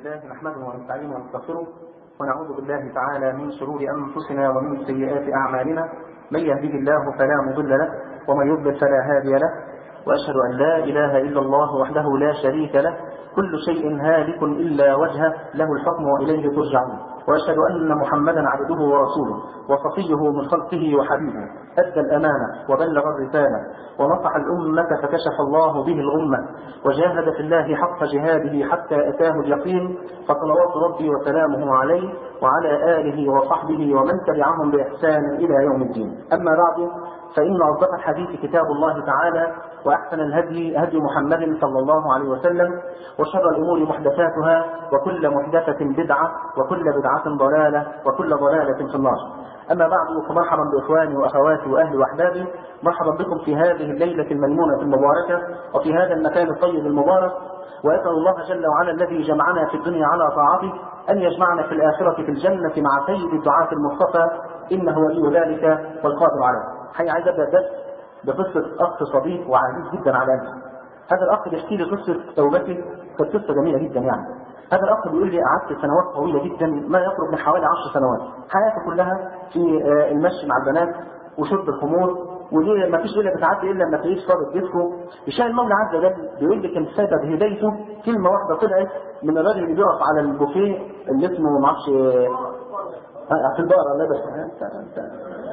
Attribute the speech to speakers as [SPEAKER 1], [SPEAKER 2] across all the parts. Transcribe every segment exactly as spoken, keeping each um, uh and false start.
[SPEAKER 1] لله نحمده ونستعينه ونستغفره ونعوذ بالله تعالى من شرور أنفسنا ومن سيئات أعمالنا. من يهده الله فلا مضل له ومن يضلل فلا هادي له، وأشهد أن لا إله إلا الله وحده لا شريك له، كل شيء هالك إلا وجهه، له الحكم وإليه ترجعون. وأشهد أن محمدا عبده ورسوله وصفيه من خلقه وحبيبه، أدى الأمانة وبلغ الرسالة ونصح الأمة فكشف الله به الغمة، وجاهد في الله حق جهاده حتى أتاه اليقين، فصلوات ربي وسلامه عليه وعلى آله وصحبه ومن تبعهم بإحسان إلى يوم الدين. أما بعد، فإن أصدق الحديث كتاب الله تعالى، وأحسن الهدي هدي محمد صلى الله عليه وسلم، وشر الأمور محدثاتها، وكل محدثة بدعة، وكل بدعة ضلالة، وكل ضلالة في النار. أما بعد، فمرحبا بإخواني وأخواتي وأهلي وأحبابي، مرحبا بكم في هذه الليلة الميمونة المباركة وفي هذا المكان الطيب المبارك. وأسأل الله جل وعلا الذي جمعنا في الدنيا على طاعته أن يجمعنا في الآخرة في الجنة مع سيد الدعاة المصطفى، إنه ولي ذلك والقادر عليه. حقيقة عايز أبدأ بس بقصة أخ صديق وعزيز جدا على قلبي. هذا الأخ بيحكي لي قصة توبته، كانت قصة جميلة جدا يعني. هذا الأخ بيقول لي قعدت سنوات طويلة جدا، ما يقرب من حوالي عشر سنوات، حياته كلها في المشي مع البنات وشرب الخمور، وليه ما فيش ليلة بتعدي إلا لما تلاقيه صادق جسمه. يشاء المولى عز وجل بيقول لي كان سبب هدايته كلمة واحدة طلعت من الراجل اللي بيقف على البوفيه اللي اسمه ما اعرفش في البقرة. الله بس انت انت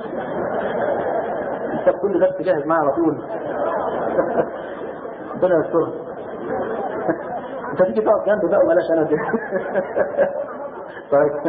[SPEAKER 1] انت كل ده تجهز معاه على طول. ربنا يستر. انت تيجي تقعد جنبي بقى وبلاش انا دي. طيب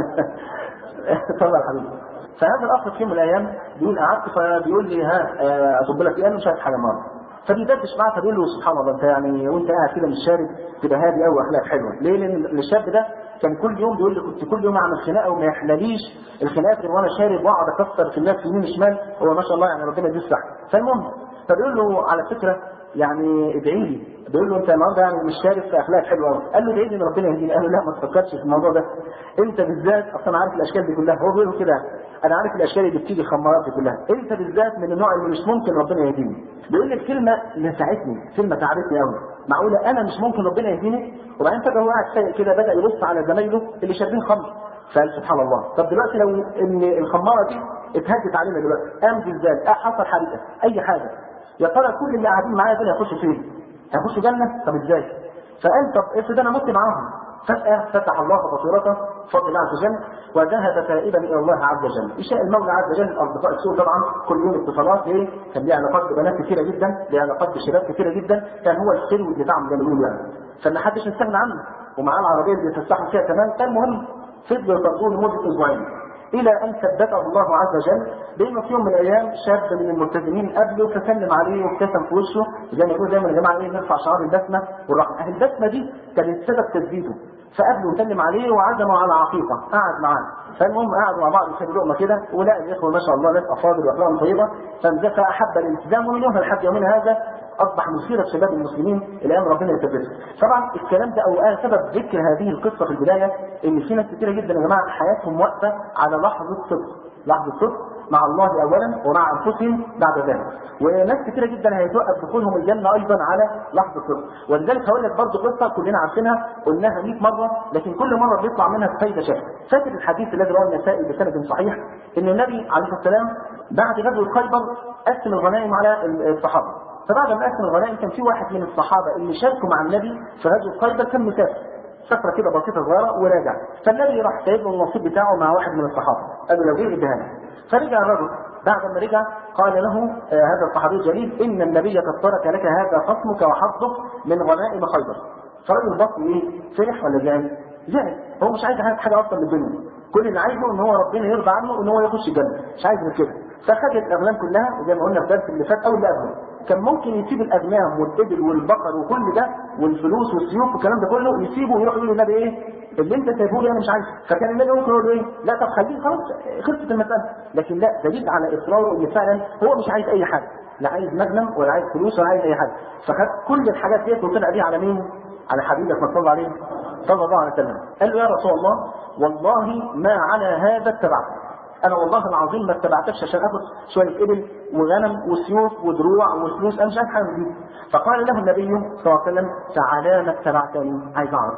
[SPEAKER 1] اتفضل يا حبيبي. فهذا الاخ في يوم من الايام بيقول قعدت، فبيقول لي ها اصب لك ايه؟ انا مش عارف حاجه النهارده. فبيدردش معاه، فبيقول له سبحان الله انت يعني وانت قاعد كده مش شارب تبقى هادي قوي واخلاق حلوه. ليه؟ لان الشاب ده كان كل يوم بيقول لي كنت كل يوم اعمل خناقه وما يحلاليش الخناقات غير وانا شارب، واقعد اكسر في الناس يمين وشمال. هو ما شاء الله يعني ربنا يديه الصحه. فالمهم فبيقول له على فكره يعني ادعي لي. بيقول له انت النهارده يعني مش شارب في اخلاق حلوه قوي. قال له ادعي لي ان ربنا يهديني. قال له لا ما تفكرش في الموضوع ده، انت بالذات اصلا عارف الاشكال دي كلها. هو بيقول كده انا عارف الاشكال اللي بتيجي الخمارات دي كلها، انت بالذات من النوع اللي مش ممكن ربنا يهديني. بيقول لي الكلمه نفعتني، كلمه تعبتني قوي. معقوله انا مش ممكن ربنا يهديني؟ وبعدين فجاه هو قاعد سايق كده بدا يبص على زمايله اللي شاربين خمر، فقال سبحان الله. طب دلوقتي لو ان الخماره دي اتهدت علينا دلوقتي، قام زلزال، اه حصل حريقه، اي حاجه، يا ترى كل اللي قاعدين معايا دول هيخشوا فين؟ هيخشوا جنه؟ طب ازاي؟ فقال طب افرض انا مت معاهم. فجأة فتح الله بصيرته بفضل الله عز وجل وذهب تائبا الى الله عز وجل. يشاء المولى عز وجل اصدقاء السوء طبعا كل يوم اتصالات، ليه؟ كان ليه علاقات ببنات كثيره جدا، ليه علاقات بشباب كثيره جدا، كان هو السلو بتاعهم زي ما بيقولوا يعني. فما حدش يستغنى عنه، ومعاه العربيه اللي بيتفسحوا فيها كمان. كان مهم فضلوا يطردوه لمده اسبوعين الى ان ثبته الله عز وجل بانه في يوم من الايام شاب من الملتزمين قابله فسلم عليه وابتسم في وشه، زي ما يقولوا دايما يا جماعه ايه نرفع شعار البسمه والرحمه. البسمه دي كانت سبب تثبيته، فقابله وسلم عليه وعزمه على عقيقه، قعد معاه. فالمهم قعدوا مع بعض يشربوا لقمه كده، ولقى الاخوه ما شاء الله ناس افاضل واخلاقهم طيبه، فانزكى احب الالتزام، ومن يومها لحد يومنا هذا اصبح من خيره شباب المسلمين الى ان ربنا يثبته. طبعا الكلام ده او آه سبب ذكر هذه القصه في البدايه ان في ناس كثيره جدا يا جماعه حياتهم واقفه على لحظه صدق، لحظه صدق مع الله اولا ومع انفسهم بعد ذلك. وناس كثيره جدا هيتوقف دخولهم الجنه ايضا على لحظه صدق. ولذلك هقول لك برضه قصه كلنا عارفينها قلناها مئة مره، لكن كل مره بيطلع منها فايده شكل. فاكر الحديث الذي رواه النسائي بسند صحيح ان النبي عليه الصلاه والسلام بعد غزوه خيبر قسم الغنائم على الصحابه. فبعد ما قسم الغنائم كان في واحد من الصحابه اللي شاركوا مع النبي في غزوه خيبر كان مسافر سفره كده بسيطه صغيره وراجع، فالنبي راح سايب له النصيب بتاعه مع واحد من الصحابه، قال له لو جه اديها لي. فرجع الرجل بعد ما رجع قال له آه هذا الصحابي الجليل ان النبي قد ترك لك هذا خصمك وحظك من غنائم خيبر. فالراجل بص ايه؟ فرح ولا زعل؟ زعل. هو مش عايز حاجه اصلا من الدنيا، كل اللي عايزه ان هو ربنا يرضى عنه ان هو يخش الجنه، مش عايز من كده. فخد الاغنام كلها زي ما قلنا في الدرس اللي فات او اللي قبله، كان ممكن يسيب الاغنام والابل والبقر وكل ده والفلوس والسيوف والكلام ده كله يسيبه ويروح يقول للنبي ايه؟ اللي انت سايبه لي انا مش عايزه. فكان النبي ممكن يقول له ايه؟ لا طب خليه خلاص خلصت المساله. لكن لا، دليل على اصراره ان فعلا هو مش عايز اي حاجه، لا عايز مغنم ولا عايز فلوس ولا عايز اي حاجه. فخد كل الحاجات ديت وطلع بيها على مين؟ على حبيبك صلى الله عليه صلى الله عليه وسلم. قال له يا رسول الله والله ما على هذا اتبعتك، انا والله العظيم ما اتبعتكش عشان اخد شويه ابل وغنم وسيوف ودروع وفلوس، انا مش عايز حاجه من دي. فقال له النبي صلى الله عليه وسلم فعلى ما اتبعتني؟ عايز اعرف بقى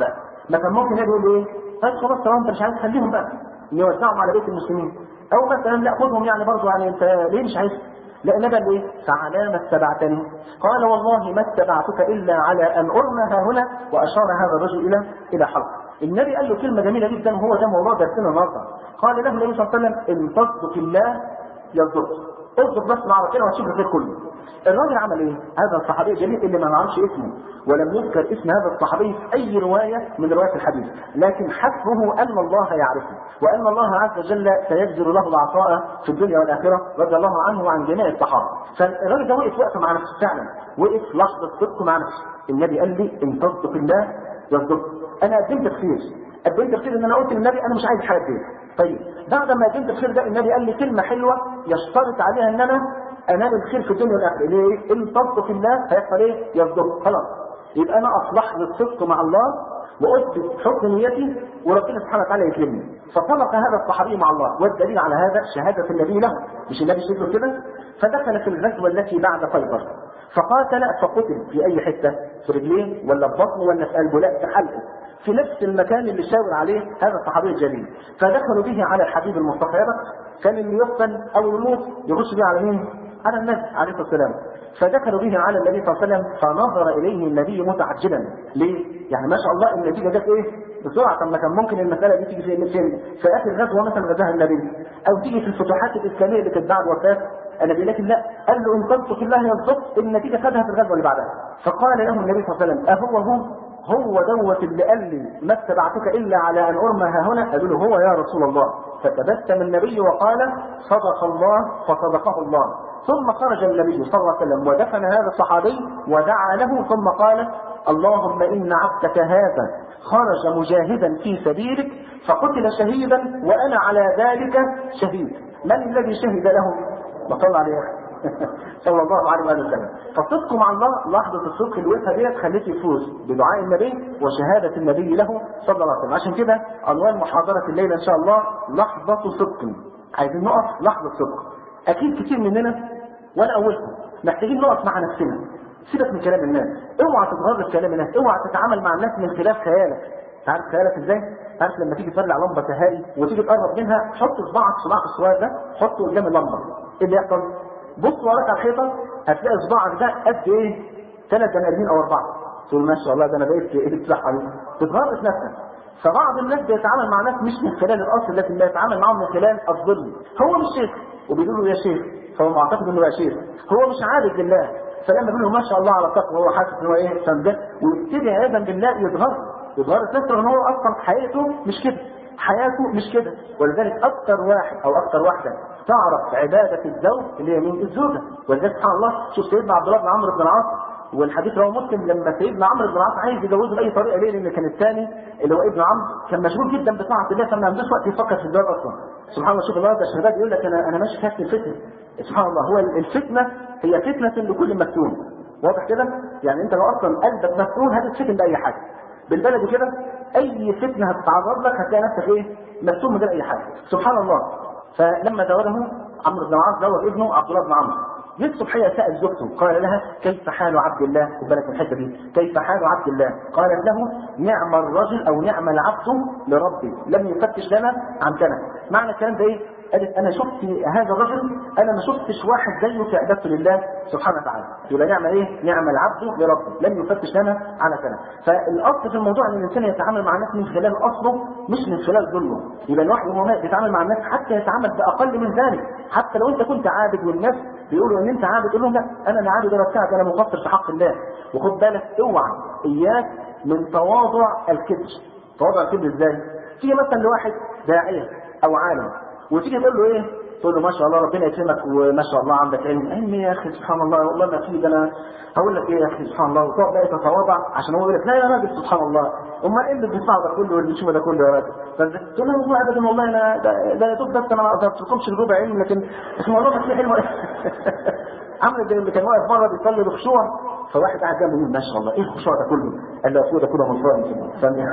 [SPEAKER 1] ما كان ممكن يقول ايه؟ طيب خلاص طالما انت مش عايز خليهم بقى نوزعهم على بيت المسلمين، او مثلا لا خذهم يعني برضه، يعني انت ليه مش عايز؟ لا النبي قال ايه؟ فعلى ما اتبعتني؟ قال والله ما اتبعتك الا على ان ارمى ها هنا، واشار هذا الرجل الى الى حلق. النبي قال له كلمه جميله جدا، وهو ده موضوع درسنا النهارده. قال له النبي صلى الله عليه وسلم ان تصدق الله يصدق، اصدق بس مع ربنا وتشوف الخير كله. الراجل عمل ايه؟ هذا الصحابي الجليل اللي ما نعرفش اسمه ولم يذكر اسم هذا الصحابي في اي روايه من روايات الحديث، لكن حسبه ان الله يعرفه وان الله عز وجل سيجزل له العطاء في الدنيا والاخره، رضي الله عنه وعن جميع الصحابه. فالراجل ده وقف وقفه مع نفسه فعلا، وقف لحظه صدق مع نفسه. النبي قال لي ان تصدق الله يصدق. انا قدمت كثير، قدمت كثير ان انا قلت للنبي انا مش عايز حاجه كتير. طيب بعد ما قدمت الخير ده النبي قال لي كلمه حلوه يشترط عليها ان انا انال الخير في الدنيا والاخره. ليه؟ ان تصدق الله هيحصل ايه؟ يصدق. خلاص يبقى انا اصلحت الصدق مع الله واثبت حكم نيتي وربنا سبحانه وتعالى يكرمني. فصدق هذا الصحابي مع الله، والدليل على هذا شهاده النبي له، مش النبي شايفه كده؟ فدخل في الغزوه التي بعد خيبر فقاتل فقتل في اي حته؟ في رجليه ولا في بطنه ولا في قلبه؟ لا، في حلقه، في نفس المكان اللي شاور عليه هذا الصحابي الجليل. فدخلوا به على الحبيب المصطفى. كان اللي يقتل او يموت يخش به على مين؟ على النبي عليه الصلاه والسلام. فدخلوا به على النبي صلى الله عليه وسلم فنظر اليه النبي متعجبا. ليه؟ يعني ما شاء الله النتيجه جت ايه؟ بسرعه. طب ما كان ممكن المساله دي تيجي في في اخر غزوه مثلا غزاها النبي، او تيجي في الفتوحات الاسلاميه اللي كانت بعد وفاه النبي، لكن لا، قال له ان تصدق الله يصدق. النتيجه خدها في الغزوه اللي بعدها. فقال له النبي صلى الله عليه وسلم اهو هو هو دوت اللي قال لي ما اتبعتك الا على ان ارمى ها هنا؟ قالوا له هو يا رسول الله. فتبسم النبي وقال صدق الله فصدقه الله. ثم خرج النبي صلى الله عليه وسلم ودفن هذا الصحابي ودعا له، ثم قال اللهم ان عبدك هذا خرج مجاهدا في سبيلك فقتل شهيدا وانا على ذلك شهيد. من الذي شهد له؟ بطلع عليه صلى الله عليه وسلم. فالصدق مع الله، لحظه الصدق اللي وقفها ديت خليك يفوز بدعاء النبي وشهاده النبي له صلى الله عليه وسلم. عشان كده عنوان محاضره الليله ان شاء الله لحظه صدق. عايزين نقف لحظه صدق. اكيد كتير مننا وانا اولكم محتاجين نقف مع نفسنا. سيبك من كلام الناس، اوعى تتغرب كلام الناس، اوعى تتعامل مع الناس من خلال خيالك. تعرف خيالك ازاي؟ تعرف لما تيجي تولع لمبه تهاري وتيجي تقرب منها، حط صباعك صباعك الصغير ده حطه قدام اللمبه. ايه اللي يحصل؟ بص وراك على الحيطه هتلاقي صباعك ده قد ايه؟ ثلاث بني ادمين او اربعه. تقول ما شاء الله ده انا بقيت ايه الصحه دي؟ تتغرب نفسك. فبعض الناس بيتعامل مع ناس مش من خلال الاصل، لكن بيتعامل معهم من خلال الظل. هو مش شيخ وبيقولوا له يا شيخ، فهو معتقد انه يا شيخ. هو مش عابد لله، فلما بيقول له ما شاء الله على التقوى وهو حاسس ان هو ايه صندق، ويبتدي عياذا بالله يتغرب يتغرب نفسه ان هو اصلا حياته مش كده، حياته مش كده. ولذلك اكثر واحد او اكثر واحده تعرف عباده الزوج اللي هي مين؟ الزوجه. ولذلك سبحان الله شوف سيدنا عبد الله بن عمرو بن العاص، والحديث رواه مسلم، لما سيدنا عمرو بن العاص عايز يجوزه باي طريقه، ليه؟ لان كان الثاني اللي هو ابن عمرو كان مشغول جدا بطاعه الله، فما عندوش وقت يفكر في الزواج اصلا. سبحان الله شوف النهارده الشباب يقول لك انا انا ماشي في الفتنه. سبحان الله، هو الفتنه هي فتنه لكل مفتون. واضح كده؟ يعني انت لو اصلا قلبك مفتون هتتفتن باي حاجه. بالبلد كده اي فتنه هتتعرض لك هتلاقي نفسك ايه؟ مفتون من غير اي حاجه. سبحان الله. فلما زوجه عمرو بن العاص زوج ابنه عبد الله بن عمرو، جه الصبحيه سال زوجته قال لها كيف حال عبد الله؟ خد بالك من الحته دي، كيف حال عبد الله؟ قالت له نعم الرجل او نعم العبد لربي لم يفتش لنا عن سنه. معنى الكلام ده ايه؟ قالت انا شفت هذا الرجل انا ما شفتش واحد زيه في عبادته لله سبحانه وتعالى. يبقى نعم ايه؟ نعم العبد لربه لم يفتش لنا على سنه. فالاصل في الموضوع ان الانسان يتعامل مع الناس من خلال اصله مش من خلال ظلمه. يبقى الواحد وهو بيتعامل مع الناس حتى يتعامل باقل من ذلك. حتى لو انت كنت عابد والناس بيقولوا ان انت عابد، قول لهم لا انا لا عابد ولا بتاعك، انا مقصر في حق الله. وخد بالك اوعى اياك من تواضع الكبر. تواضع الكبر ازاي؟ تيجي مثلا لواحد داعيه او عالم وتيجي تقول له ايه؟ تقول له ما شاء الله ربنا يكرمك وما شاء الله عندك علم. علم يا اخي سبحان الله والله ما في، ده انا هقول لك ايه يا اخي سبحان الله، وتقعد بقى تتواضع عشان هو يقول لك لا يا راجل سبحان الله، امال ايه اللي بيدفع ده كله واللي بتشوفه ده كله يا راجل؟ تقول له والله ابدا والله انا ده يا دوب بس انا ما قدرتلكمش الربع علم، لكن الموضوع ما فيه علم. عمرو زي اللي كان واقف بره بيصلي بخشوع، فواحد قاعد جنبه يقول ما شاء الله ايه الخشوع ده كله؟ قال له يا اخويا ده كله مصري كده.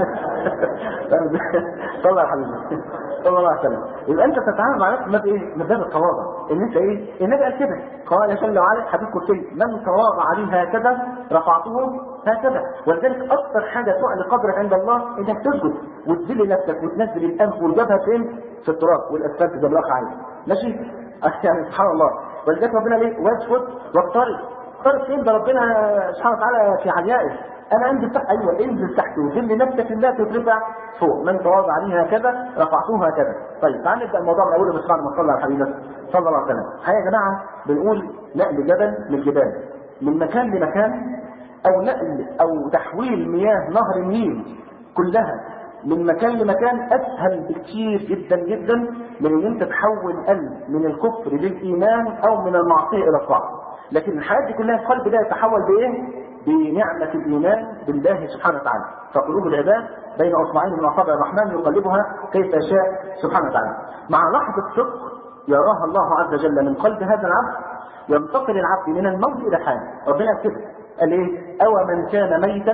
[SPEAKER 1] طلع يا حبيبي صلى الله عليه وسلم. يبقى انت تتعامل مع نفسك بايه؟ من باب التواضع، ان انت ايه؟ النبي قال كده، قال جل وعلا حديث قدسي من تواضع لي هكذا رفعته هكذا. ولذلك اكثر حاجه تعلي قدرك عند الله انك تسجد وتذل نفسك وتنزل الانف والجبهه فين؟ في التراب والاسفلت زي ما الاخ عايز. ماشي؟ يعني سبحان الله. ولذلك ربنا ليه؟ واسجد واقترب. اقترب فين؟ ده ربنا سبحانه وتعالى في عليائه. انا انزل تحت، ايوه انزل تحت وذل نفسك لله تترفع فوق. من تواضع لي هكذا رفعته هكذا. طيب تعال نبدا الموضوع من اوله بس بعد ما صلى على حبيبك صلى الله عليه وسلم. الحقيقه يا جماعه بنقول نقل جبل من الجبال من مكان لمكان، او نقل او تحويل مياه نهر النيل كلها من مكان لمكان اسهل بكثير جدا جدا من ان انت تحول قلب من الكفر للايمان او من المعصيه الى الطاعه. لكن الحاجات دي كلها القلب ده يتحول بايه؟ بنعمة الإيمان بالله سبحانه وتعالى. فقلوب العباد بين أصبعين من أصابع الرحمن يقلبها كيف يشاء سبحانه وتعالى. مع لحظة صدق يراها الله عز وجل من قلب هذا العبد ينتقل العبد من الموت إلى الحياة. ربنا كده قال إيه؟ أو من كان ميتا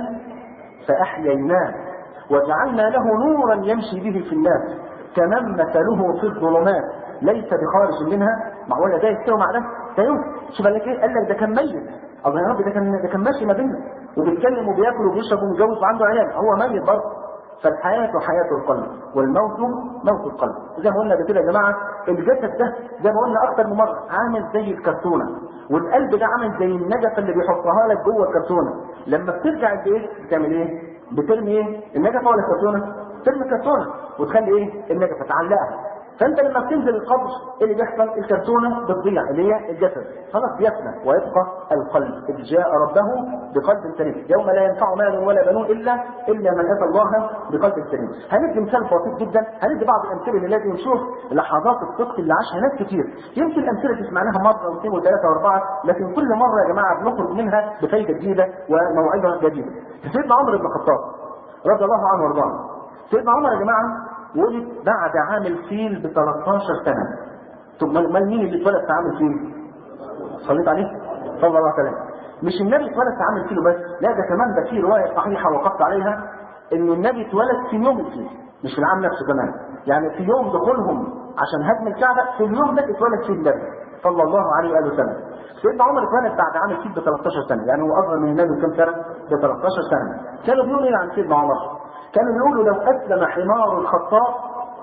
[SPEAKER 1] فأحييناه وجعلنا له نورا يمشي به في الناس كمن مثله في الظلمات ليس بخارج منها. معقولة ده يستوي مع ده؟ ده يوم شوف قال لك إيه؟ قال لك ده كان ميت. الله يا رب ده كان ده كان ماشي ما بيننا وبيتكلم وبياكل وبيشرب ومتجوز وعنده عيال، هو ميت برضه. فالحياه حياه القلب والموت موت القلب. زي ما قلنا كده يا جماعه الجسد ده زي ما قلنا اكتر من مره عامل زي الكرتونه، والقلب ده عامل زي النجفه اللي بيحطها لك جوه الكرتونه. لما بترجع البيت بتعمل ايه؟ بترمي ايه؟ النجفه ولا الكرتونه؟ ترمي الكرتونه وتخلي ايه؟ النجفه تعلقها. فانت لما بتنزل القبر ايه اللي بيحصل؟ الكرتونه بتضيع اللي هي الجسد خلاص بيفنى ويبقى القلب. اذ جاء ربه بقلب سليم يوم لا ينفع مال ولا بنون الا الا من اتى الله بقلب سليم. هندي مثال بسيط جدا، هندي بعض الامثله اللي لازم نشوف لحظات الصدق اللي عاشها ناس كتير. يمكن الامثله تسمعناها مره واثنين وثلاثه واربعه، لكن كل مره يا جماعه بنخرج منها بفائده جديده وموعظه جديده. سيدنا عمر بن الخطاب رضي الله عنه وارضاه. سيدنا عمر يا جماعه ولد بعد عام الفيل ب ثلاثة عشر سنة. طب ما مين اللي اتولد في عام الفيل؟ صليت عليه صلى الله عليه وسلم. مش النبي اتولد في عام الفيل بس، لا ده كمان ده في روايه صحيحه وقفت عليها ان النبي اتولد في يوم الفيل، مش في العام نفسه كمان. يعني في يوم دخولهم عشان هدم الكعبه في اليوم ده اتولد فيه النبي صلى الله عليه واله وسلم. سيدنا عمر اتولد بعد عام الفيل ب ثلاثة عشر سنة، يعني هو اصغر من النبي بكم سنه؟ ب ثلاثة عشر سنة. كانوا بيقولوا ايه عن سيدنا عمر؟ كانوا يقولوا لو اسلم حمار الخطاب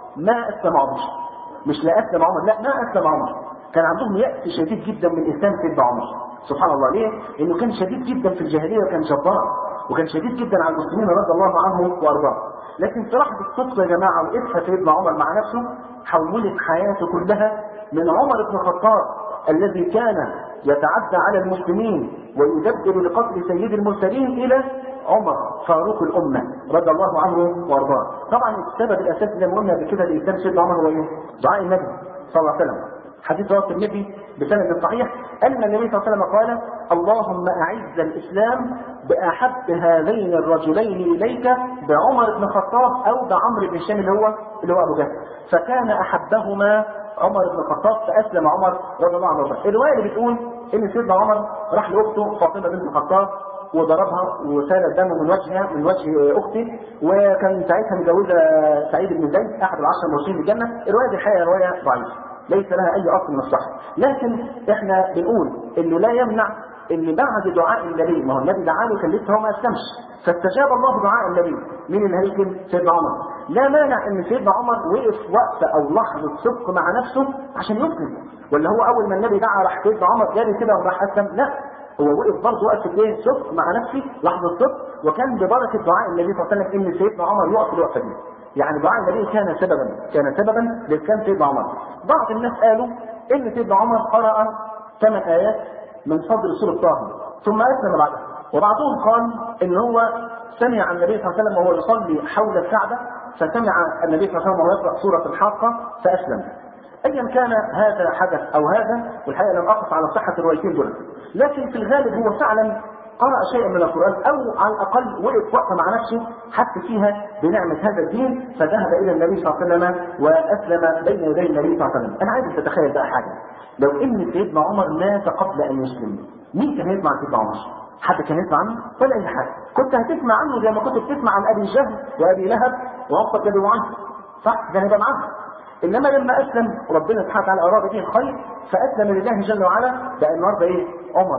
[SPEAKER 1] ما اسلم عمر. مش لا اسلم عمر، لا ما اسلم عمر. كان عندهم يأس شديد جدا من اسلام سيدنا عمر. سبحان الله. ليه؟ انه كان شديد جدا في الجاهليه وكان جبار وكان شديد جدا على المسلمين رضي الله عنهم وارضاه. لكن في لحظه الصدق يا جماعه وقفها سيدنا عمر مع نفسه حولت حياته كلها من عمر بن الخطاب الذي كان يتعدى على المسلمين ويدبر لقتل سيد المرسلين الى عمر فاروق الامه رضي الله عنه وارضاه. طبعا السبب الاساسي زي ما قلنا بكده لاسلام سيدنا عمر هو ايه؟ دعاء النبي صلى الله عليه وسلم. حديث رواه الترمذي بسند صحيح ان النبي صلى الله عليه وسلم قال: اللهم اعز الاسلام باحب هذين الرجلين اليك بعمر بن الخطاب او بعمرو بن هشام اللي هو اللي هو ابو جهل. فكان احبهما عمر بن الخطاب فاسلم عمر رضي الله عنه. الروايه اللي بتقول ان سيدنا عمر راح لاخته فاطمه بنت الخطاب وضربها وسال الدم من وجهها من وجه اختي، وكان ساعتها متجوزه سعيد بن زيد احد العشره المبشرين بالجنه. الروايه دي الحقيقه روايه ضعيفه ليس لها اي اصل من الصحه، لكن احنا بنقول انه لا يمنع ان بعد دعاء النبي، ما هو النبي دعا له كان لسه هو ما اسلمش فاستجاب الله دعاء النبي. مين اللي هيسلم؟ سيدنا عمر. لا مانع ان سيدنا عمر وقف وقفه او لحظه صدق مع نفسه عشان يسلم، ولا هو اول ما النبي دعا راح سيدنا عمر جاري كده وراح اسلم؟ لا، هو وقف برضه وقفه ايه؟ صدق مع نفسه، لحظه صدق، وكان ببركه دعاء النبي صلى الله عليه وسلم ان سيدنا عمر يقف الوقفه دي. يعني دعاء النبي كان سببا كان سببا لاسلام سيدنا عمر. بعض الناس قالوا ان سيدنا عمر قرأ ثمان ايات من صدر سوره طه ثم اسلم بعدها، وبعضهم قال ان هو سمع النبي صلى الله عليه وسلم وهو يصلي حول الكعبه فسمع النبي صلى الله عليه وسلم وهو يقرأ سوره الحاقه فاسلم. ايا كان هذا حدث او هذا، والحقيقه لم اقف على صحه الروايتين دول، لكن في الغالب هو فعلا قرأ شيئا من القرآن او على الاقل وقف وقفه مع نفسه حتى فيها بنعمه هذا الدين، فذهب الى النبي صلى الله عليه وسلم واسلم بين يدي النبي صلى الله عليه وسلم. انا عايز تتخيل بقى حاجه، لو ان سيدنا عمر مات قبل ان يسلم، مين كان يسمع سيدنا عمر؟ حد كان يسمع عنه؟ ولا اي حاجه. كنت هتسمع عنه زي ما كنت بتسمع عن ابي جهل وابي لهب وعقبه بن معاذ، صح؟ ده هيبقى معاه. انما لما اسلم ربنا سبحانه وتعالى اراد به الخير فاسلم لله جل وعلا، بقى النهارده ايه؟ عمر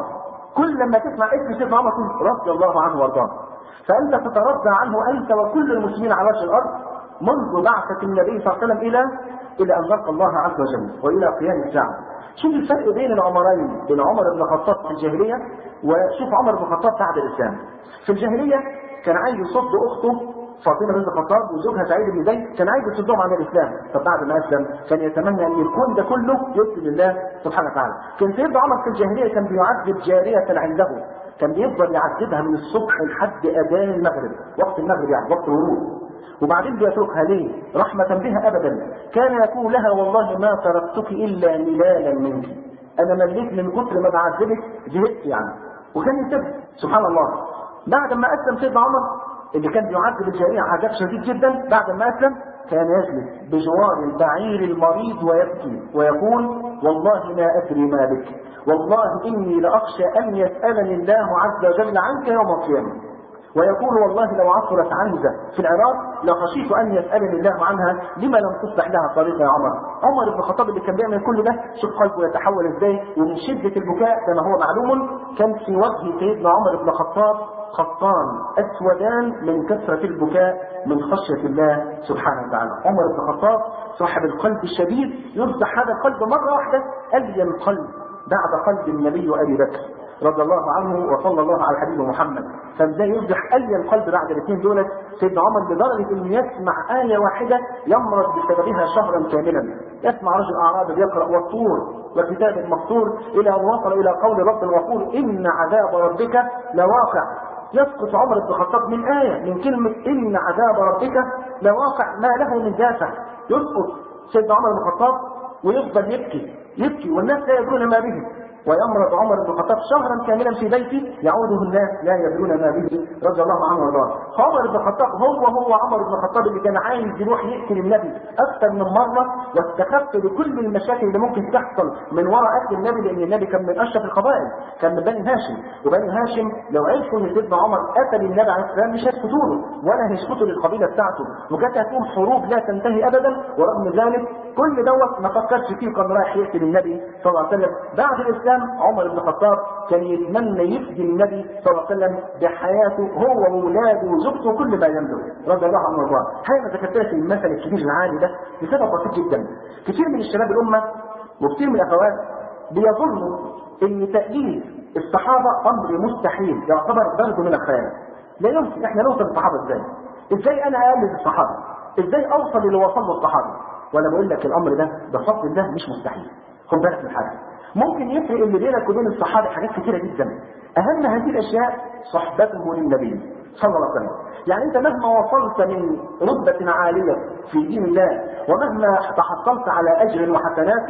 [SPEAKER 1] كل لما تسمع اسم سيدنا عمر تقول رضي الله عنه وارضاه. فانت تترضى عنه انت وكل المسلمين على وجه الارض منذ بعثة النبي صلى الله عليه وسلم الى الى ان نلقى الله عز وجل والى قيام الساعه. شوف الفرق بين العمرين، بين عمر بن الخطاب في الجاهليه وشوف عمر بن الخطاب بعد الاسلام. في الجاهليه كان عايز يصد اخته فاطمه بنت الخطاب وزوجها سعيد بن زيد، كان عايز يصدهم عن الاسلام. طب بعد ما اسلم كان يتمنى ان الكون ده كله يسجد لله سبحانه وتعالى. كان سيدنا عمر في الجاهليه كان بيعذب جاريه عنده، كان بيفضل يعذبها من الصبح لحد اذان المغرب، وقت المغرب يعني وقت الغروب، وبعدين بيتركها ليه؟ رحمة بها أبدا. كان يقول لها والله ما تركتك إلا ملالا منك، أنا مليت من كتر ما بعذبك زهقت يعني، وكان يسيبها. سبحان الله. بعد ما أسلم سيدنا عمر اللي كان بيعذب الجارية عذاب شديد جدا، بعد ما أسلم كان يجلس بجوار البعير المريض ويبكي ويقول والله ما أدري ما بك، والله إني لأخشى أن يسألني الله عز وجل عنك يوم القيامة. ويقول والله لو عثرت عنزة في العراق لخشيت أن يسألني الله عنها لما لم تصلح لها طريقة يا عمر. عمر بن الخطاب اللي كان بيعمل كل ده شوف قلبه يتحول ازاي، ومن شدة البكاء كما هو معلوم كان في وجه سيدنا عمر بن الخطاب خطان أسودان من كثرة البكاء من خشية الله سبحانه وتعالى. عمر بن الخطاب صاحب القلب الشديد يرزح هذا القلب مرة واحدة ألين قلب بعد قلب النبي أبي بكر رضي الله عنه وصلى الله على حبيبه محمد. فازاي يرجح ألين قلب بعد الاثنين دول سيدنا عمر لدرجة انه يسمع آية واحدة يمرض بسببها شهرا كاملا. يسمع رجل أعرابي يقرأ والطور وكتاب مسطور إلى أن وصل إلى قول رب الغفور إن عذاب ربك لواقع. يسقط عمر بن الخطاب من آية من كلمة إن عذاب ربك لواقع ما له من دافع. يسقط سيدنا عمر بن الخطاب ويفضل يبكي يبكي والناس لا يدرون ما به، ويمرض عمر بن الخطاب شهرا كاملا في بيته يعوده الناس لا يدرون ما به رضي الله عنه وارضاه. فعمر بن الخطاب هو هو عمر بن الخطاب اللي كان عايز يروح يقتل النبي اكثر من مره، واستخف بكل المشاكل اللي ممكن تحصل من وراء قتل النبي، لان النبي كان من اشرف القبائل، كان من بني هاشم، وبني هاشم لو عرفوا ان سيدنا عمر قتل النبي عليه السلام مش هيسكتوا له ولا هيسكتوا للقبيله بتاعته، وكانت هتكون حروب لا تنتهي ابدا. ورغم ذلك كل دوت ما فكرش فيه، كان رايح يقتل النبي صلى الله عليه وسلم. بعد الاسلام عمر بن الخطاب كان يتمنى يفدي النبي صلى الله عليه وسلم بحياته هو وولاده وزوجته وكل ما يملك رضي الله عنه وارضاه. هاي ما ذكرتهاش المثل الكبير العالي ده لسبب بسيط جدا. كثير من الشباب الامه وكثير من الاخوات بيظنوا ان تأليف الصحابه امر مستحيل، يعتبر ضرب من الخيال. لا يمكن احنا نوصل للصحابه ازاي؟ ازاي انا اقلد الصحابه؟ ازاي اوصل اللي وصل له الصحابه؟ وانا بقول لك الامر ده بفضل الله مش مستحيل. خد بالك من حاجه، ممكن يفرق اللي بينك وبين الصحابه حاجات كثيره جدا. اهم هذه الاشياء صحبته للنبي صلى الله عليه وسلم. يعني انت مهما وصلت من رتبه عاليه في دين الله ومهما تحصلت على اجر وحسنات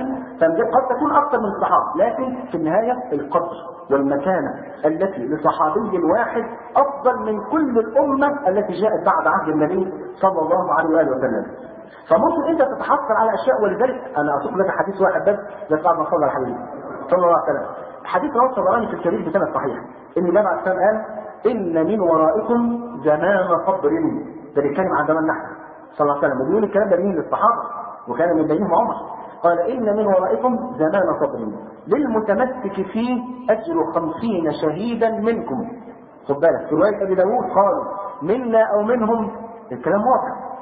[SPEAKER 1] قد تكون اكثر من الصحابه، لكن في النهايه القدر والمكانه التي لصحابي واحد افضل من كل الامه التي جاءت بعد عهد النبي صلى الله عليه واله وسلم. فممكن انت تتحصل على اشياء، ولذلك انا اذكر لك حديث واحد بس زي بعد ما صلى على الحبيب صلى الله عليه وسلم. حديث رواه الطبراني في الكبير بسند صحيح ان النبي عليه الصلاه والسلام قال ان من ورائكم زمان صبر. ده بيتكلم عن زمان نحن صلى الله عليه وسلم، وبيقول الكلام ده مين؟ للصحابه، وكان من بينهم عمر. قال ان من ورائكم زمان صبر للمتمسك فيه اجر خمسين شهيدا منكم. خد بالك في روايه ابي داوود قال منا او منهم، الكلام واضح،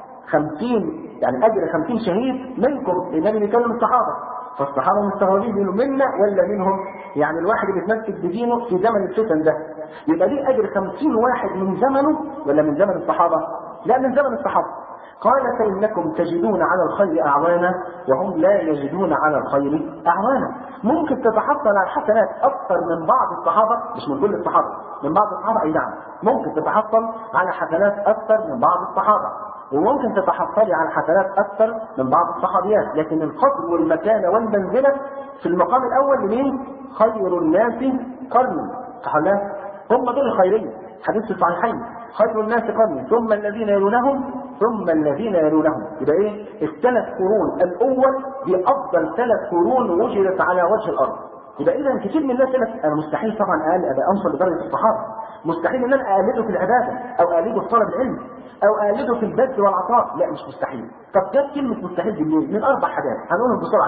[SPEAKER 1] خمسين يعني اجر خمسين شهيد منكم. النبي بيكلم الصحابه، فالصحابه مستغربين يقولوا منا ولا منهم؟ يعني الواحد اللي يتمسك بدينه في زمن الفتن ده يبقى ليه اجر خمسين واحد من زمنه ولا من زمن الصحابه؟ لا من زمن الصحابه. قال فانكم تجدون على الخير اعوانا وهم لا يجدون على الخير اعوانا. ممكن تتحصل على حسنات اكثر من بعض الصحابه، مش من كل الصحابه، من بعض الصحابه اي نعم، ممكن تتحصل على حسنات اكثر من بعض الصحابه، وممكن تتحصلي على حسنات اكثر من بعض الصحابيات، لكن القدر والمكانه والمنزله في المقام الاول لمين؟ خير الناس قرني. صح ولا لا؟ هم دول الخيرين. حديث في الصحيحين خير الناس قرني ثم الذين يلونهم ثم الذين يلونهم. يبقى ايه؟ الثلاث قرون الاول دي افضل ثلاث قرون وجدت على وجه الارض. يبقى اذا كثير من الناس يقول انا مستحيل طبعا اقل ابقى اوصل لدرجه الصحابه، مستحيل ان انا اقلده في العباده او اقلده في طلب العلم او اقلده في البذل والعطاء، لا مش مستحيل. طب جت كلمه مستحيل دي منين؟ من اربع حاجات هنقولهم بسرعه كده.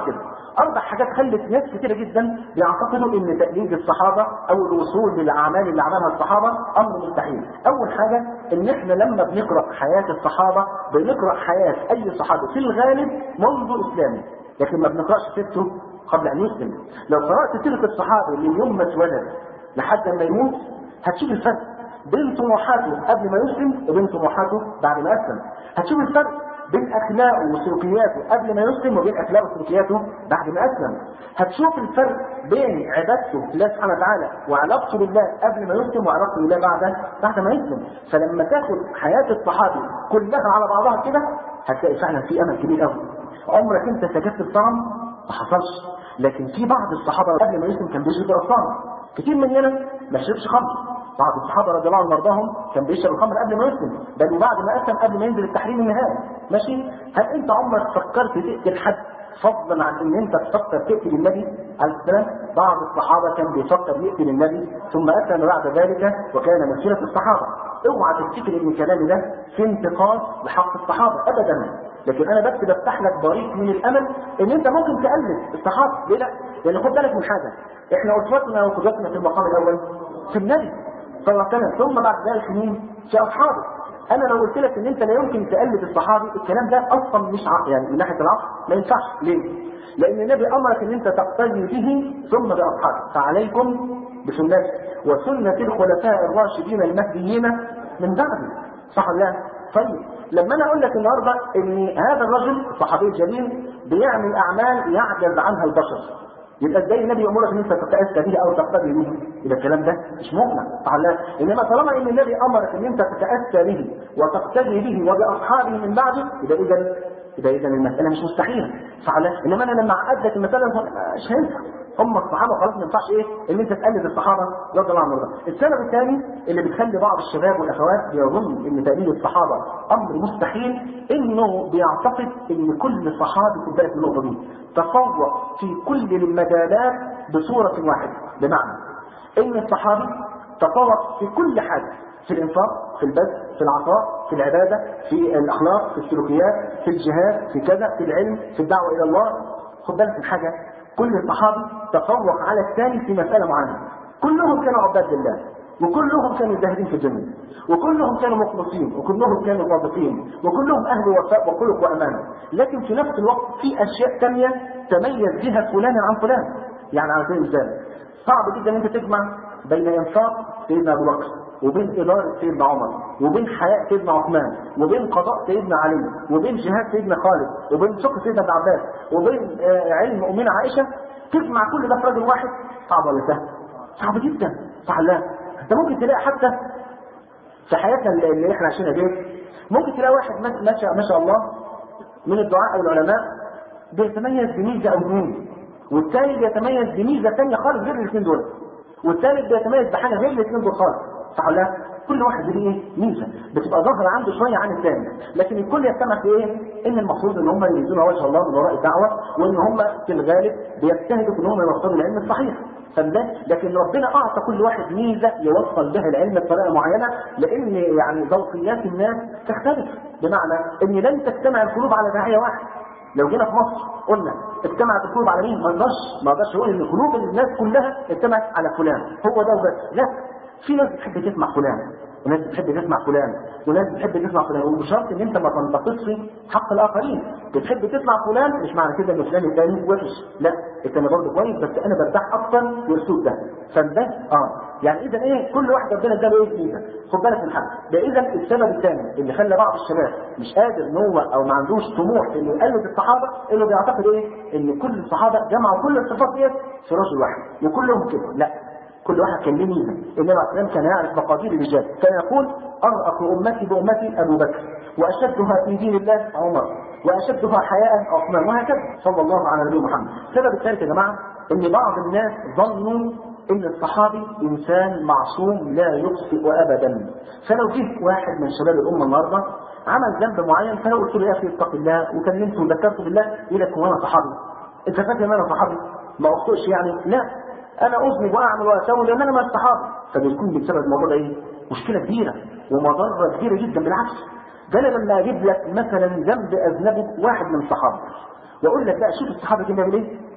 [SPEAKER 1] اربع حاجات خلت ناس كتيره جدا بيعتقدوا ان تقليد الصحابه او الوصول للاعمال اللي عملها الصحابه امر مستحيل. اول حاجه ان احنا لما بنقرا حياه الصحابه بنقرا حياه اي صحابي في الغالب منذ اسلامه، لكن ما بنقراش سيرته قبل ان يسلم. لو قرات سيره الصحابي من يوم ما اتولد لحد ما يموت هتشوف الفرق بين طموحاته قبل ما يسلم وبين طموحاته بعد ما اسلم. هتشوف الفرق بين اخلاقه وسلوكياته قبل ما يسلم وبين اخلاقه وسلوكياته بعد ما اسلم. هتشوف الفرق بين عبادته لله سبحانه وتعالى وعلاقته بالله قبل ما يسلم وعلاقته بالله بعد بعد ما يسلم. فلما تاخد حياه الصحابي كلها على بعضها كده هتلاقي فعلا في امل كبير قوي. عمرك انت سجدت الصنم؟ ما حصلش. لكن في بعض الصحابه قبل ما يسلم كان بيشرب الصنم. كتير مننا ما شربش خمر. بعض الصحابه رضي الله عنهم وارضاهم كان بيشرب الخمر قبل ما يسلم، بل وبعد ما اسلم قبل ما ينزل التحريم النهائي. ماشي؟ هل انت عمرك فكرت تقتل حد فضلا عن ان انت تفكر تقتل النبي عليه السلام؟ بعض الصحابه كان بيفكر يقتل النبي ثم اسلم بعد ذلك وكان من خيره الصحابه. اوعى تفتكر ان كلامي ده في انتقاص لحق الصحابه ابدا، لكن انا بس بفتح لك بريق من الامل ان انت ممكن تقلد الصحابه. ليه لا؟ لان خد بالك من حاجه، احنا اسوتنا وقدوتنا في المقام الاول في النبي صلى الله عليه وسلم، ثم بعد ذلك مين؟ في اصحابه. انا لو قلت لك ان انت لا يمكن تقلد الصحابي الكلام ده اصلا مش عقل، يعني من ناحيه العقل ما ينفعش. ليه؟ لان النبي امرك ان انت تقتدي به ثم باصحابه. فعليكم بسنتي وسنه الخلفاء الراشدين المهديين من بعدي. صح ولا لا؟ طيب لما انا اقول لك النهارده ان هذا الرجل الصحابي الجليل بيعمل اعمال يعجز عنها البشر، يبقى ازاي النبي يامرك ان انت تتاسى به او تقتدي به؟ يبقى الكلام ده مش مقنع. صح ولا لا؟ انما طالما ان النبي امرك ان انت تتاسى به وتقتدي به وباصحابه من بعده، يبقى اذا يبقى اذا المساله مش مستحيله. صح ولا لا؟ انما انا لما اعقد لك المساله مش هينفع. هم الصحابه خلاص ما ينفعش ايه ان انت تقلد الصحابه رضي الله عنهم. السبب الثاني اللي بتخلي بعض الشباب والاخوات يظن ان تقليد الصحابه امر مستحيل، انه بيعتقد ان كل صحابي في بالك من النقطه دي تفوق في كل المجالات بصوره واحده. بمعنى ان الصحابي تفوق في كل حاجه، في الانفاق، في البذل، في العطاء، في العباده، في الاخلاق، في السلوكيات، في الجهاد، في كذا، في العلم، في الدعوه الى الله. خد بالك من حاجه، كل صحابي تفوق على الثاني في مساله معينه. كلهم كانوا عباد لله، وكلهم كانوا زاهدين في الجنه، وكلهم كانوا مخلصين، وكلهم كانوا صادقين، وكلهم اهل وفاء وخلق وامانه. لكن في نفس الوقت في اشياء ثانيه تميز بها فلان عن فلان. يعني على سبيل المثال صعب جدا ان انت تجمع بين انفاق سيدنا ابو بكر وبين إدارة سيدنا عمر وبين حياء سيدنا عثمان وبين قضاء سيدنا علي وبين جهاد سيدنا خالد وبين فقه سيدنا ابن عباس وبين آه علم أمنا عائشة. تجمع كل ده في رجل واحد صعب ولا سهل؟ صعب جدا. صح لا؟ انت ممكن تلاقي حتى في حياتنا اللي احنا عايشينها دي ممكن تلاقي واحد ماشي ما شاء الله من الدعاء او العلماء بيتميز بميزه او اثنين، والثاني بيتميز بميزه ثانيه خالص غير الاثنين دول، والثالث بيتميز بحاجه غير الاثنين دول خالص. صح ولا لا؟ كل واحد ليه ايه؟ ميزه بتبقى ظاهره عنده شويه عن الثاني، لكن الكل يجتمع في ايه؟ ان المقصود ان هم يريدون وجه الله من وراء الدعوه، وان هم في الغالب بيجتهدوا في ان هم يوصلوا العلم الصحيح. لكن ربنا اعطى كل واحد ميزه يوصل بها العلم بطريقه معينه، لان يعني ذوقيات الناس تختلف. بمعنى ان لن تجتمع القلوب على داعيه واحد. لو جينا في مصر قلنا اجتمعت القلوب على مين؟ ما نقدرش ما نقدرش نقول ان قلوب الناس كلها اجتمعت على فلان هو ده وبس. لا، في ناس بتحب تسمع فلان وناس بتحب تسمع فلان وناس بتحب تسمع فلان، وبشرط ان انت ما تنتقصش حق الاخرين. بتحب تسمع فلان مش معنى كده ان فلان الثاني وحش، لا الثاني برضه كويس بس انا برتاح اكتر للاسلوب ده. فده اه يعني اذا ايه كل واحد ربنا اداله ايه ميزه. خد بالك من حاجه، ده اذا السبب الثاني اللي خلى بعض الشباب مش قادر ان هو او ما عندوش طموح انه يقلد الصحابه، انه بيعتقد ايه؟ ان كل الصحابه جمعوا كل الصفات ديت في رجل واحد وكلهم كده. لا، كل واحد كان له ميزه. النبي عليه الصلاه والسلام كان يعرف مقادير الرجال، كان يقول ارأف امتي بامتي ابو بكر، واشدها في دين الله عمر، واشدها حياء عثمان، وهكذا صلى الله على نبينا محمد. السبب الثالث يا جماعه ان بعض الناس ظنوا ان الصحابي انسان معصوم لا يخطئ ابدا. فلو جه واحد من شباب الامه النهارده عمل ذنب معين، فلو قلت له يا اخي اتق الله وكلمته وذكرته بالله، يقول لك هو انا صحابي؟ انت فاكر ان انا صحابي؟ ما اخطئش يعني؟ لا، انا اذنب واعمل واسوي لان انا ما الصحابه. فبيكون بسبب الموضوع ده ايه؟ مشكله كبيره ومضره كبيره جدا. بالعكس، ده انا لما اجيب لك مثلا ذنب اذنبه واحد من الصحابه واقول لك لا شوف الصحابه كانوا بيعملوا ايه،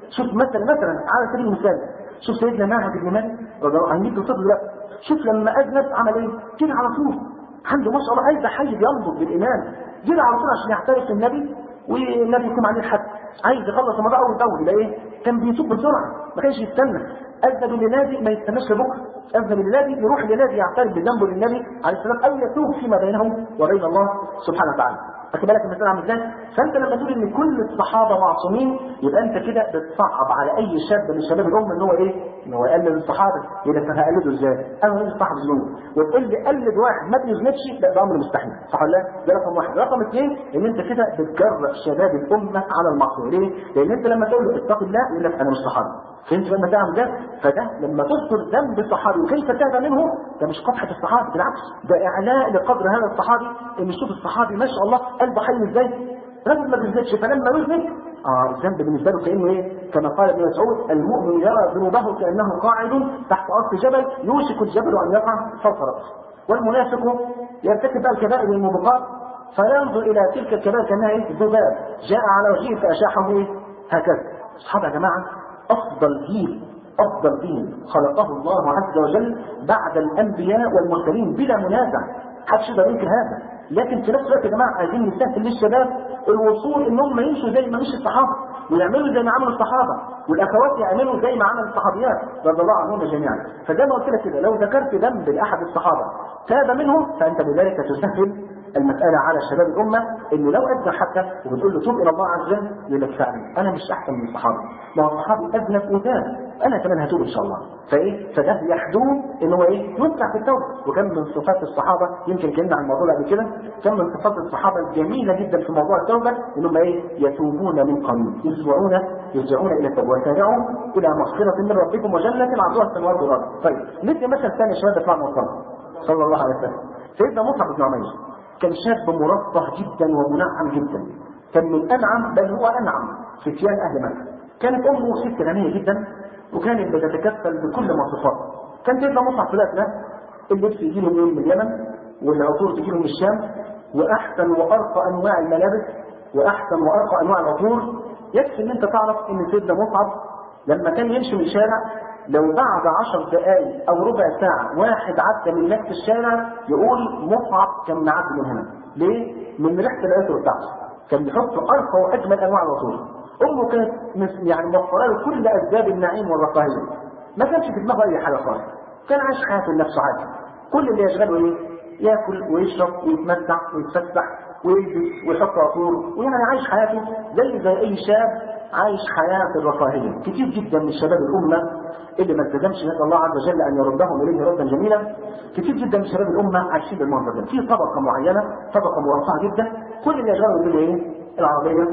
[SPEAKER 1] شوف مثلا مثلا على سبيل المثال شوف سيدنا معهد بن مالك رضي الله عنه طفل دلوقتي، شوف لما اذنب عمل ايه؟ كده على طول عنده ما شاء الله قلب حي بينبض بالايمان، جري على طول عشان يعترف بالنبي والنبي يقوم عليه الحد، عايز يخلص الموضوع اول باول. يبقى ايه؟ كان بيتوب بسرعه، ما كانش يستنى. اذنب لنادي ما يستناش لبكره، اذنب لنادي يروح لنادي يعترف بذنبه للنبي عليه السلام او يتوب فيما بينه وبين الله سبحانه وتعالى. خد بالك المسألة عامل ازاي؟ فانت لما تقول ان كل الصحابه معصومين يبقى انت كده بتصعب على اي شاب من شباب الامه ان هو ايه؟ ان هو يقلد الصحابه، يقول لك انا هقلده ازاي؟ انا هقلد الصحابه ذنوب، وتقول لي قلد واحد ما بيذنبش، لا ده امر مستحيل، صح ولا لا؟ ده رقم واحد، رقم اثنين ان انت كده بتجرأ شباب الامه على المعصيه، ليه؟ لان انت لما تقول له اتق الله يقول لك انا مش صحابي. فانت لما تعمل ده فده لما تذكر ذنب الصحابي وكيف تاب منه ده مش قبحه الصحابي، بالعكس ده اعلاء لقدر هذا الصحابي، ان شوف الصحابي ما شاء الله قلبه حي ازاي؟ رجل ما بيذنبش، فلما يذنب اه الذنب بالنسبه له كانه ايه؟ كما قال ابن مسعود المؤمن يرى ذنوبه كانه قاعد تحت اصل جبل يوشك الجبل ان يقع فوق راسه، والمنافق يرتكب بقى الكبائر والموبقات فينظر الى تلك الكبائر كانها ايه؟ ذباب جاء على وجهه فاشاحه ايه؟ هكذا. الصحابه يا جماعه افضل جيل، افضل دين خلقه الله عز وجل بعد الانبياء والمرسلين بلا منازع، محدش يقدر ينكر هذا. لكن في نفس الوقت يا جماعه عايزين نسهل للشباب الوصول انهم يمشوا زي ما مشي الصحابه ويعملوا زي ما عملوا الصحابه، والاخوات يعملوا زي ما عمل الصحابيات رضي الله عنهم جميعا. فزي ما قلت لك كده لو ذكرت ذنب لاحد الصحابه تاب منهم فانت بذلك تسهل المسألة على شباب الأمة، إنه لو أذنب حتى وبتقول له توب إلى الله عز وجل يقول لك فعلا أنا مش أحسن من الصحابة، ما هو الصحابي أذنب وتاب، أنا كمان هتوب إن شاء الله. فإيه؟ فده يحدوه إن هو إيه؟ يسرع في التوبة. وكم من صفات الصحابة يمكن كنا عن الموضوع ده قبل كده، كم من صفات الصحابة الجميلة جدا في موضوع التوبة إنهم إيه؟ يتوبون من قريب، يرجعون يرجعون إلى التوبة وسارعوا إلى مغفرة من ربكم وجنة عرضها السماوات والأرض. طيب ندي مثل ثاني شباب يطلع من صلى الله عليه وسلم. سيدنا مصعب بن عمير كان شاب مرفه جدا ومنعم جدا، كان من انعم بل هو انعم فتيان اهل مكه. كانت امه ست غنيه جدا وكانت بتتكفل بكل مواصفاته. كان سيدنا مصعب في الوقت ده اللبس يجي له من اليمن والعطور تجي له من الشام، واحسن وارقى انواع الملابس واحسن وارقى انواع العطور. يكفي ان انت تعرف ان سيدنا مصعب لما كان يمشي من الشارع لو بعد عشر دقائق او ربع ساعة واحد عدى من نفس الشارع يقول مصعب كان معدي من هنا. ليه؟ من ريحة العطر بتاعته. كان بيحط ارقى واجمل انواع العطور. امه كانت يعني موفره له كل اسباب النعيم والرفاهية. ما كانش في دماغه اي حاجة خالص. كان عايش حياته لنفسه عادي. كل اللي يشغله ايه؟ ياكل ويشرب ويتمتع ويتفسح ويلبس ويحط عطور، ويعني عايش حياته زي زي اي شاب عايش حياة الرفاهية. كتير جدا من شباب الامة اللي ما التزمش نسأل الله عز وجل ان يردهم اليه ردا جميلا. كتير جدا من شباب الامه عايشين بالمنظر ده، في طبقه معينه، طبقه مرفعه جدا، كل اللي يشغلوا يقولوا ايه؟ العربيه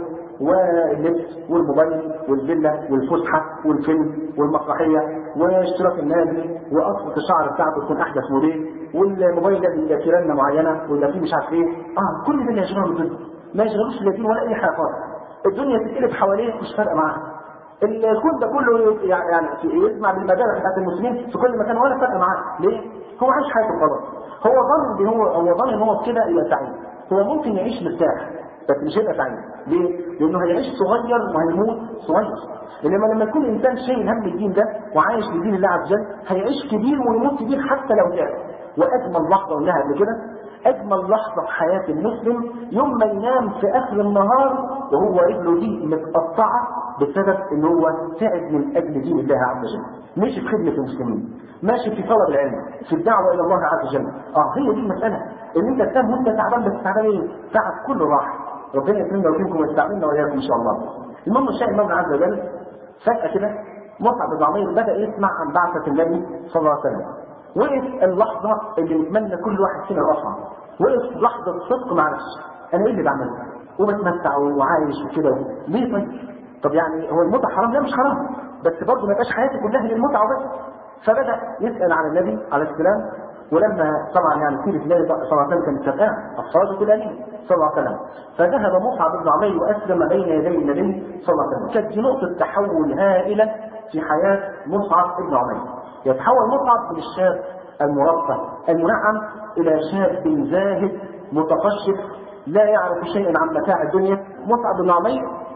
[SPEAKER 1] واللبس والموبايل والفيلا والفسحه والفيلم والمسرحيه واشتراك النادي وقصه الشعر بتاعته تكون احدث موديل، والموبايل ده يبقى فيه رنه معينه ولا فيه مش عارف ايه. اه كل ده اللي يشغلوا بالدنيا، ما يشغلوش لا دين ولا اي حاجه خالص. الدنيا تتقلب حواليه مش فارقه معاه. الكون ده كله يعني يسمع بالمدارس بتاعت المسلمين في كل مكان ولا فرق معاه. ليه؟ هو عايش حياته خلاص. هو ظن هو هو ظن ان هو كده يبقى سعيد. هو ممكن يعيش مرتاح بس مش هيبقى سعيد. ليه؟ لانه هيعيش صغير وهيموت صغير. انما لما يكون انسان شايل هم الدين ده وعايش بدين الله عز وجل هيعيش كبير ويموت كبير حتى لو تعب. واجمل لحظه قلناها قبل كده، اجمل لحظه في حياه المسلم يوم ما ينام في اخر النهار وهو رجله دي متقطعه بسبب ان هو تعب من اجل دين الله عز وجل، ماشي في خدمه المسلمين، ماشي في طلب العلم، في الدعوه الى الله عز وجل. اه هي دي المساله، ان انت تنام وانت تعبان بس تعبان ايه؟ تعب كله راح. ربنا يكرمنا ويكرمكم ويستعملنا واياكم ان شاء الله. المهم الشاهد المولى عز وجل فجاه كده مصعب بن عمير بدا يسمع عن بعثه النبي صلى الله عليه وسلم. وقف اللحظه اللي نتمنى كل واحد فينا يقفها، وقف لحظه صدق مع نفسه، انا ايه اللي بعمله؟ وبتمتع وعايش وكده ليه طيب؟ طب يعني هو المتعه حرام؟ لا مش حرام، بس برضه ما يبقاش حياتي كلها للمتعه وبس. فبدا يسال عن النبي عليه السلام، ولما طبعا يعني سيره النبي صلى الله عليه وسلم كانت سابقه اصحابه كلهم صلى الله عليه وسلم، فذهب مصعب بن عمير واسلم بين يدي النبي صلى الله عليه وسلم. كانت دي نقطه تحول هائله في حياه مصعب بن عمير. يتحول مصعب من الشاب المرفه المنعم الى شاب زاهد متقشف لا يعرف شيئا عن متاع الدنيا. مصعب بن عمير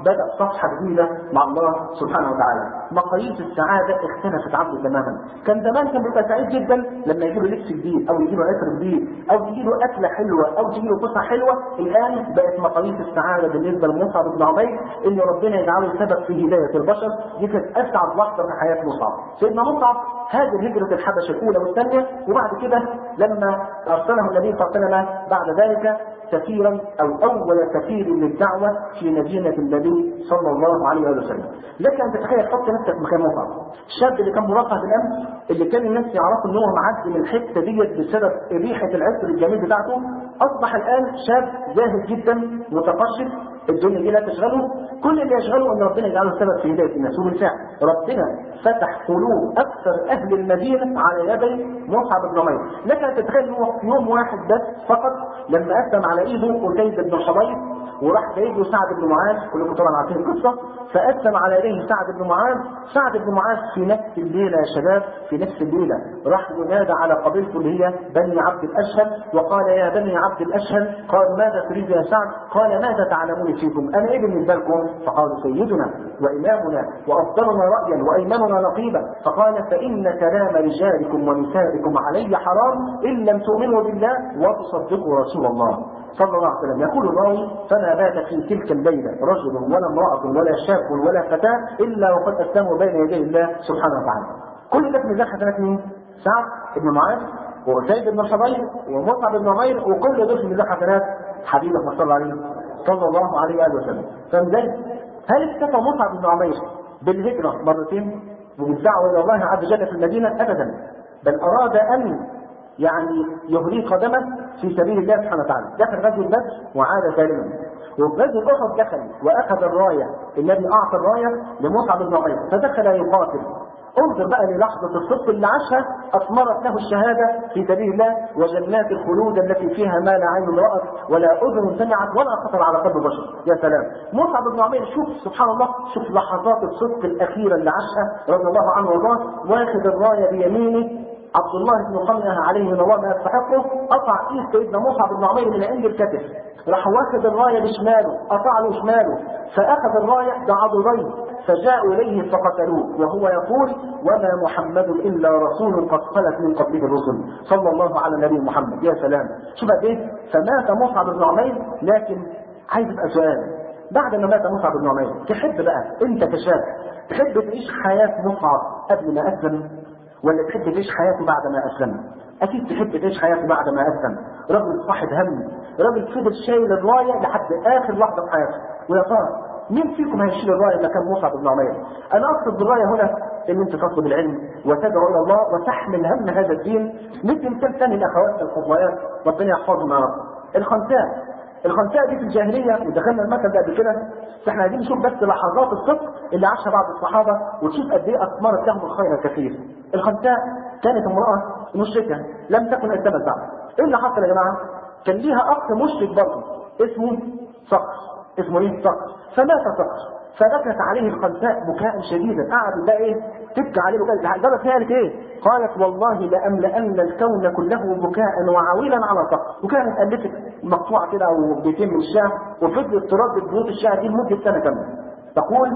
[SPEAKER 1] بدأ صفحة جديدة مع الله سبحانه وتعالى. مقاييس السعادة اختلفت عنه تماما. كان زمان كان بيبقى سعيد جدا لما يجيله لبس جديد أو يجيله عطر جديد أو يجيله أكلة حلوة أو تجيله فسحة حلوة. الآن بقت مقاييس السعادة بالنسبة لمصعب بن عمير إن ربنا يجعله سبب في هداية البشر. دي كانت أسعد لحظة في حياة مصعب. سيدنا مصعب هاجر هجرة الحبشة الأولى والثانية، وبعد كده لما أرسله النبي صلى الله عليه وسلم بعد ذلك سفيرا أو أول سفير للدعوة في مدينة النبي صلى الله عليه وسلم. لك أن تتخيل، حط نفسك مكان مصعب، الشاب اللي كان مرافق بالأمس، اللي كان الناس يعرفوا إن هو معدي من الحتة ديت بسبب ريحة العطر الجميل بتاعته، أصبح الآن شاب زاهد جدا متقشف، الدنيا دي لا تشغله، كل اللي يشغله ان ربنا يجعله سبب في هدايه الناس. وبالفعل ربنا فتح قلوب اكثر اهل المدينه على يدي مصعب بن عمير. لك ان تتخيل هو في يوم واحد بس فقط لما اسلم على ايده قتيبة بن حضير وراح جايب له سعد بن معاذ، كلكم طبعا عارفين القصه، فاسلم على يديه سعد بن معاذ. سعد بن معاذ في نفس الليله يا شباب، في نفس الليله راح ينادى على قبيلته اللي هي بني عبد الاشهل، وقال يا بني عبد الاشهل، قال ماذا تريد يا سعد؟ قال ماذا تعلمون فيكم؟ انا ايه بالنسبه لكم؟ فقالوا سيدنا وامامنا وافضلنا رايا وايمننا نقيبا. فقال فان كلام رجالكم ونسائكم علي حرام ان لم تؤمنوا بالله وتصدقوا رسول الله صلى الله عليه وسلم. يقول الراوي فما بات في تلك الليله رجل ولا امراه ولا شاب ولا فتاه الا وقد اسلموا بين يدي الله سبحانه وتعالى. كل ده في ميزان حسنات مين؟ سعد بن معاذ وأسيد بن حضير ومصعب بن عمير، وكل دول في ميزان حسنات حبيبه صلى الله عليه صلى الله عليه واله وسلم. فمزاج هل اكتفى مصعب بن عمير بالهجره مرتين وبالدعوه الى الله عز وجل في المدينه؟ ابدا، بل اراد ان يعني يهري قدمه في سبيل الله سبحانه وتعالى. دخل غزوه بدر وعاد سالما، وفي غزوه احد دخل واخذ الرايه، الذي اعطى الرايه لمصعب بن عمير فدخل يقاتل. انظر بقى للحظة الصدق اللي عاشها أثمرت له الشهادة في سبيل الله وجنات الخلود التي فيها ما لا عين رأت ولا أذن سمعت ولا خطر على قلب بشر. يا سلام، مصعب بن عمير شوف سبحان الله، شوف لحظات الصدق الأخيرة اللي عاشها رضي الله عنه وارضاه، واخذ الراية بيمينه، عبد الله بن قمئة عليه من الله ما يستحقه قطع ايد سيدنا مصعب بن عمير من عند الكتف، راح واخذ الرايه بشماله قطع له شماله، فاخذ الرايه بعضديه فجاءوا اليه فقتلوه وهو يقول وما محمد الا رسول قد خلت من قبله الرسل صلى الله على النبي محمد. يا سلام، شوف قد ايه. فمات مصعب بن عمير. لكن عايز ابقى سؤال، بعد ما مات مصعب بن عمير تحب بقى انت كشاب تحب تعيش حياه مصعب قبل ما اسلم ولا تحب تعيش حياته بعد ما اسلم؟ اكيد تحب تعيش حياته بعد ما اسلم. رجل صاحب هم، رجل فضل شايل الرايه لحد اخر لحظه في حياته. ويا ترى مين فيكم هيشيل الرايه مكان مصعب بن عمير؟ انا اقصد بالرايه هنا ان انت تطلب العلم وتدعو الى الله وتحمل هم هذا الدين. مثل مثال ثاني الاخوات الفضليات ربنا يحفظهم يا رب، الخنساء. الخنساء دي في الجاهليه ودخلنا المكان ده قبل كده، فاحنا عايزين نشوف بس لحظات الصدق اللي عاشها بعض الصحابه وتشوف قد ايه اثمرت لهم الخير الكثير. الخنساء كانت امراه مشركه لم تكن اسلمت بعد. ايه اللي حصل يا جماعه؟ كان ليها اخ مشرك برضه اسمه صقر، اسمه ايه؟ صقر. فمات صقر فبكت عليه الخنساء بكاء شديدا، قعدت بقى ايه؟ تبكي عليه بكاء. لدرجه هي قالت ايه؟ قالت والله لاملأن الكون كله بكاء وعويلا على صقر. وكانت الفت مقطوعه كده او بيتين من الشعر وفضلت تردد بيوت الشعر دي لمده سنه كامله. تقول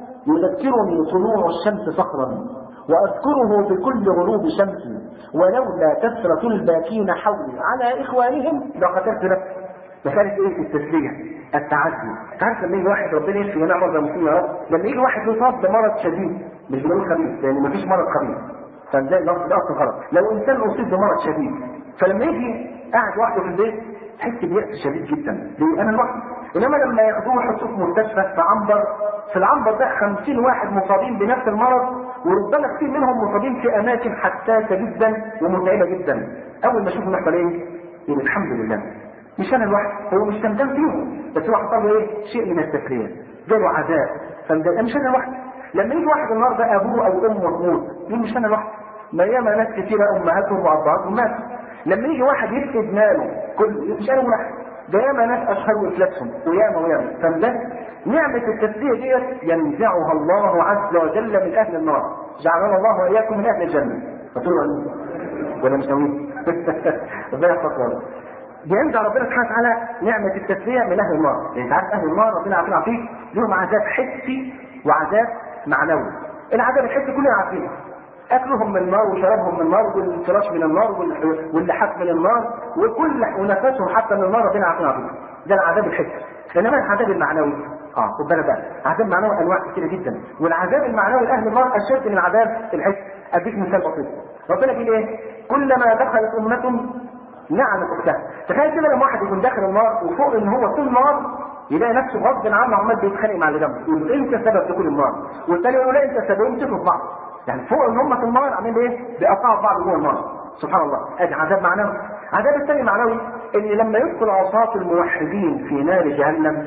[SPEAKER 1] يذكرني طلوع الشمس صخرا واذكره بكل غروب شمس ولولا كثرة الباكين حولي على اخوانهم لقتلت نفسي. مسألة ايه؟ التسلية، التعدي. تعرف لما يجي واحد ربنا يشفي ونعم مرضى المسلمين يا رب، لما يجي واحد يصاب بمرض شديد مش بنقول خبيث لان مفيش مرض خبيث، فازاي اللفظ ده اصلا غلط. لو انسان اصيب بمرض شديد فلما يجي قاعد لوحده في البيت تحس بيأس شديد جدا، ليه؟ انا لوحدي. انما لما ياخدوه يحطوه في مستشفى في عنبر، في العنبر ده خمسين واحد مصابين بنفس المرض وربما كثير منهم مصابين في اماكن حساسه جدا ومتعبه جدا. اول ما يشوفوا نحصل ايه؟ يقول الحمد لله مش انا لوحدي، هو مش تندم فيهم بس هو حصل له ايه؟ شيء من التسليه، جاله عذاب فمدل مش انا لوحدي. لما يجي واحد النهارده ابوه او امه تموت يقول مش انا لوحدي، ما ياما ناس كثيره امهاتهم وابهاتهم ماتوا. لما يجي واحد يفقد ماله كل مش انا لوحدي، ده ياما ناس اشهروا افلاسهم وياما وياما. فمدل نعمه التسليه ديت ينزعها الله عز وجل من اهل النار، جعلنا الله واياكم من اهل الجنه. فتقولوا ولا مش ناويين؟ ربنا يحفظكم. بينزع ربنا سبحانه وتعالى نعمة التسلية من أهل النار، يعني تعرف أهل النار ربنا عافينا فيك لهم عذاب حسي وعذاب معنوي. العذاب الحسي كلنا عارفينه، اكلهم من النار وشرابهم من النار والفراش من النار واللحاف من النار وكل ونفسهم حتى من النار، ربنا عارفين عارفين. ده العذاب الحسي. انما العذاب المعنوي اه خد بالك بقى، عذاب معنوي انواع كتير جدا، والعذاب المعنوي لاهل النار اشد من العذاب الحسي. اديك مثال بسيط. ربنا بيقول ايه؟ كلما دخلت امه لعنت اختها. تخيل كده لما واحد يكون داخل النار وفوق ان هو في النار يلاقي نفسه غصب عنه عمال بيتخانق مع اللي جنبه، يقول انت سبب دخول النار، والثاني يقول لا انت سبب، يمسكوا في بعض. يعني فوق ان هم في النار عاملين ايه؟ بيقطعوا بعض جوه النار. سبحان الله. ادي عذاب معنوي. عذاب الثاني معنوي ان لما يدخل عصاة الموحدين في نار جهنم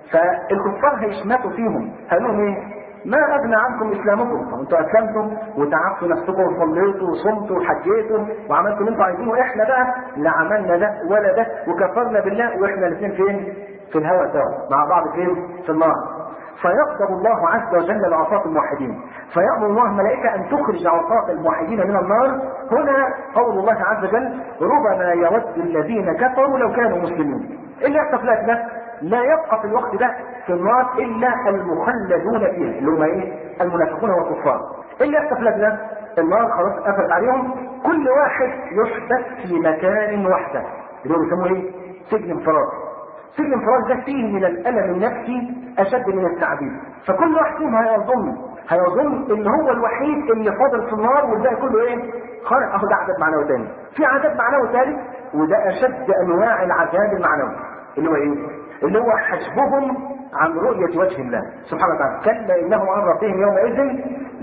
[SPEAKER 1] فالكفار هيشمتوا فيهم، هيقولوا لهم ايه؟ ما اغنى عنكم اسلامكم، طب انتوا اسلمتم وتعبتوا نفسكم وصليتوا وصمتوا وحجيتوا وعملتوا اللي انتوا عايزينه، واحنا بقى لا عملنا ده ولا ده وكفرنا بالله، واحنا الاثنين فين؟ في الهواء سوا مع بعض فين؟ في النار. فيغضب الله عز وجل لعصاة الموحدين، فيأمر الله الملائكة أن تخرج عصاة الموحدين من النار. هنا قول الله عز وجل ربما يود الذين كفروا لو كانوا مسلمين. إيه اللي يحصل لك ده؟ لا يبقى في الوقت ده في النار إلا المخلدون فيها اللي هم إيه؟ المنافقون والكفار. إيه اللي يحصل لك ده؟ النار خلاص قفلت عليهم، كل واحد يحبس في مكان وحده اللي هو بيسموه إيه؟ سجن انفراد. سجن انفراد ده فيه من الألم النفسي أشد من التعذيب، فكل واحد فيهم هيظن هيظن إن هو الوحيد اللي فاضل في النار والباقي كله إيه؟ خارج. أهو ده عذاب معنوي تاني. في عذاب معنوي ثالث وده أشد أنواع العذاب المعنوي اللي هو إيه؟ اللي هو حجبهم عن رؤية وجه الله سبحانه وتعالى. كلا إنهم عن ربهم يومئذ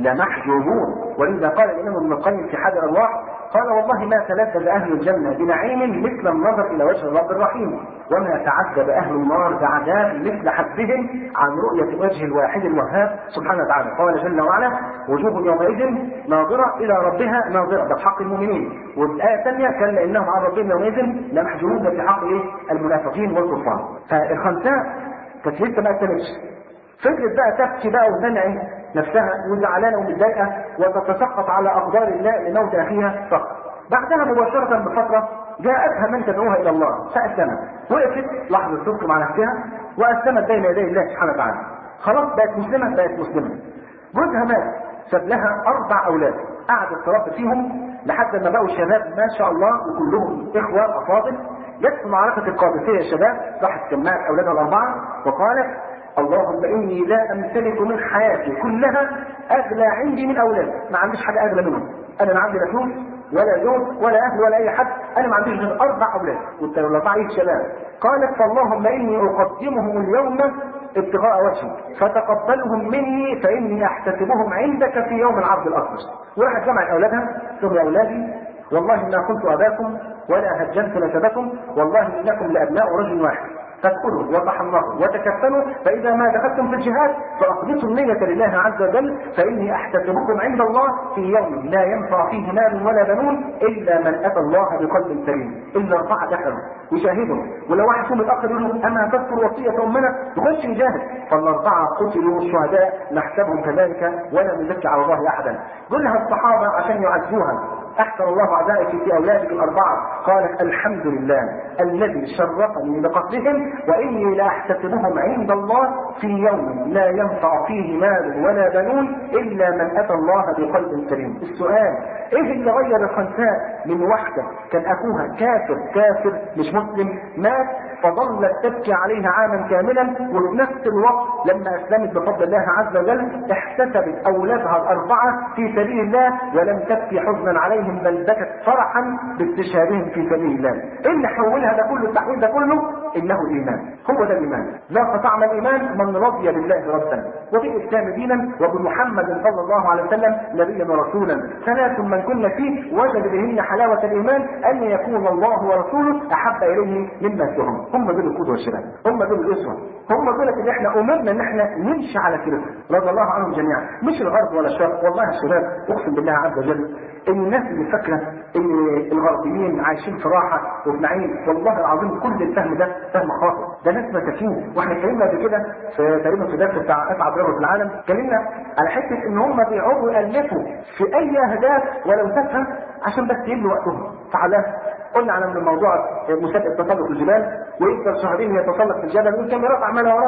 [SPEAKER 1] لمحجوبون. ولذا قال الإمام ابن القيم في حاد الأرواح قال والله ما تلذذ أهل الجنة بنعيم مثل النظر إلى وجه الرب الرحيم، وما تعذب أهل النار بعذاب مثل حجبهم عن رؤية وجه الواحد الوهاب سبحانه وتعالى. قال جل وعلا وجوه يومئذ ناظرة إلى ربها ناظرة، ده في حق المؤمنين. والآية الثانية كلا إنهم عن ربهم يومئذ لمحجوبون، ده في حق إيه؟ المنافقين والكفار. فالخنساء كانت لسه ما أكلتش، فكرة بقى تبكي بقى وتنعي نفسها وزعلانة ومتضايقة وتتسقط على أقدار الله لموت أخيها فقط. بعدها مباشرة بفترة جاءتها من تدعوها إلى الله فأسلمت، وقفت لحظة صدق مع نفسها وأسلمت بين يدي الله سبحانه وتعالى. خلاص بقت مسلمة بقت مسلمة. جوزها مات، ساب لها أربع أولاد، قعدت تربي فيهم لحد ما بقوا شباب ما شاء الله وكلهم إخوة أفاضل. جت في معركة القادسية يا شباب، راحت جمعت أولادها الأربعة وقالت اللهم إني لا أمتلك من حياتي كلها أغلى عندي من أولادي، ما عنديش حاجة أغلى منهم، أنا ما عندي لا فلوس ولا زوج ولا أهل ولا أي حد، أنا ما عنديش غير أربع أولاد والأربعة شباب. قالت فاللهم إني أقدمهم اليوم ابتغاء وجهك فتقبلهم مني فإني أحتسبهم عندك في يوم العرض الأكبر. وراحت جمعت أولادها ثم يا أولادي والله ما كنت أباكم ولا هجنت نسبكم، والله إنكم لأبناء رجل واحد، فادخلوا وتحمروا وتكفنوا، فإذا ما دخلتم في الجهاد فأخلصوا النية لله عز وجل فإني أحتسبكم عند الله في يوم لا ينفع فيه مال ولا بنون إلا من أتى الله بقلب سليم. إلا أربعة دخلوا وشاهدوا، ولو واحد فيهم الآخر يقول له أما تذكر وصية أمنا يخش يجاهد، فالأربعة قتلوا الشهداء نحسبهم كذلك ولا نزكي على الله أحدا. قلها الصحابة عشان يعزوها أحسن الله عزائك في أولادك الأربعة، قالت الحمد لله الذي شرفني بقتلهم وإني لا أحتسبهم عند الله في يوم لا ينفع فيه مال ولا بنون إلا من أتى الله بقلب سليم. السؤال إيه اللي غير الخنساء من واحدة كان أخوها كافر كافر مش مسلم مات فظلت تبكي عليها عاما كاملا، وفي نفس الوقت لما أسلمت بفضل الله عز وجل احتسبت أولادها الأربعة في سبيل الله ولم تبكي حزنا عليهم بل بكت فرحا باستشهادهم في سبيل الله. إيه اللي حولها ده كله التحويل ده كله؟ إنه الإيمان، هو ده الإيمان. لا طعم الإيمان من رضي بالله ربا وبالإسلام دينا وبمحمد صلى الله عليه وسلم نبيا ورسولا. ثلاث من كن فيه وجد بهن حلاوة الإيمان أن يكون الله ورسوله أحب إليه مما سواهم. هم دول القدوة والشباب، هم دول الأسوة، هم دول اللي احنا أمرنا إن احنا نمشي على سيرتهم رضي الله عنهم جميعا، مش الغرب ولا الشرق. والله يا شباب أقسم بالله عز وجل إن الناس اللي فاكرة إن الغربيين عايشين في راحة وفي نعيم، والله العظيم كل الفهم ده فهم خاطئ، ده ناس مساكين. واحنا اتكلمنا قبل كده في تقريبا في درس بتاع اسعد رجل في العالم، اتكلمنا على حته ان هم بيقعدوا يالفوا في اي اهداف ولو تافهه عشان بس يملوا وقتهم. تعالى قلنا على من الموضوع مسابقه تسلق الجبال، ويفضل شهرين يتسلق في الجبل والكاميرات عماله وراه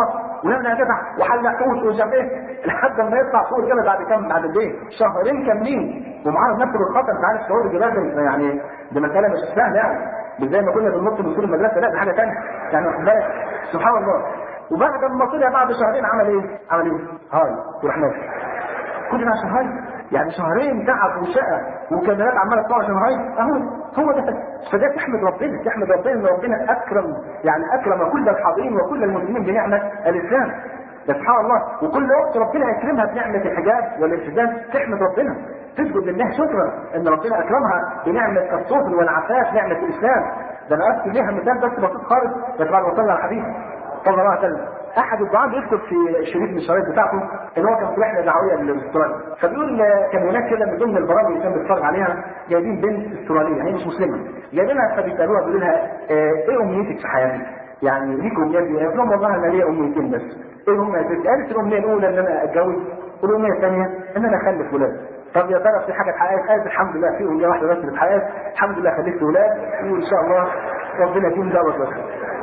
[SPEAKER 1] ويلا يا جدع وحلق قوت ومش عارف ايه لحد ما يطلع فوق كده بعد كام بعد قد ايه؟ شهرين كاملين ومعاه نفسه بالخطر. انت عارف شعور الجبال يعني دي مساله مش سهله يعني مش زي ما كنا بننط من سور المدرسه، لا دي حاجه ثانيه يعني واخد بالك سبحان الله. وبعد ما طلع بعد شهرين عمل ايه؟ عمل ايه؟ هاي وراح ماشي. كل ده عشان هاي يعني شهرين تعب وشقى وكاميرات عماله تطلع عشان هاي اهو هو ده. فده تحمد ربنا تحمد ربنا ان ربنا اكرم يعني اكرم كل الحاضرين وكل المسلمين بنعمه الاسلام. سبحان الله. وكل وقت ربنا يكرمها بنعمه الحجاب والالتزام تحمد ربنا تسجد لله شكرا ان ربنا اكرمها بنعمه الصبر والعفاف نعمه الاسلام. ده انا اذكر ليها مثال بس بسيط خالص بس بعد ما وصلنا على الحديث صلى الله عليه وسلم. احد الدعاة بيذكر في شريط من الشرايط بتاعته ان هو كان في رحله دعويه لاستراليا، فبيقول كان هناك كده من ضمن البرامج اللي كان بيتفرج عليها جايبين بنت استراليه هي مش مسلمه جايبينها فبيسالوها بيقولوا لها ايه امنيتك في حياتك؟ يعني ليك امنيات ايه؟ قالت لهم والله انا ليا امنيتين بس. ايه هم؟ قالت الامنيه الاولى ان انا اتجوز والامنيه الثانيه ان انا اخلف ولاد. طب يا ترى في حاجه اتحققت؟ قالت الحمد لله في امنيه واحده بس اللي اتحققت الحمد لله خلفت ولاد وان شاء الله ربنا يديم دوت بس.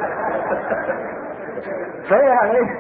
[SPEAKER 1] فهي يعني ايه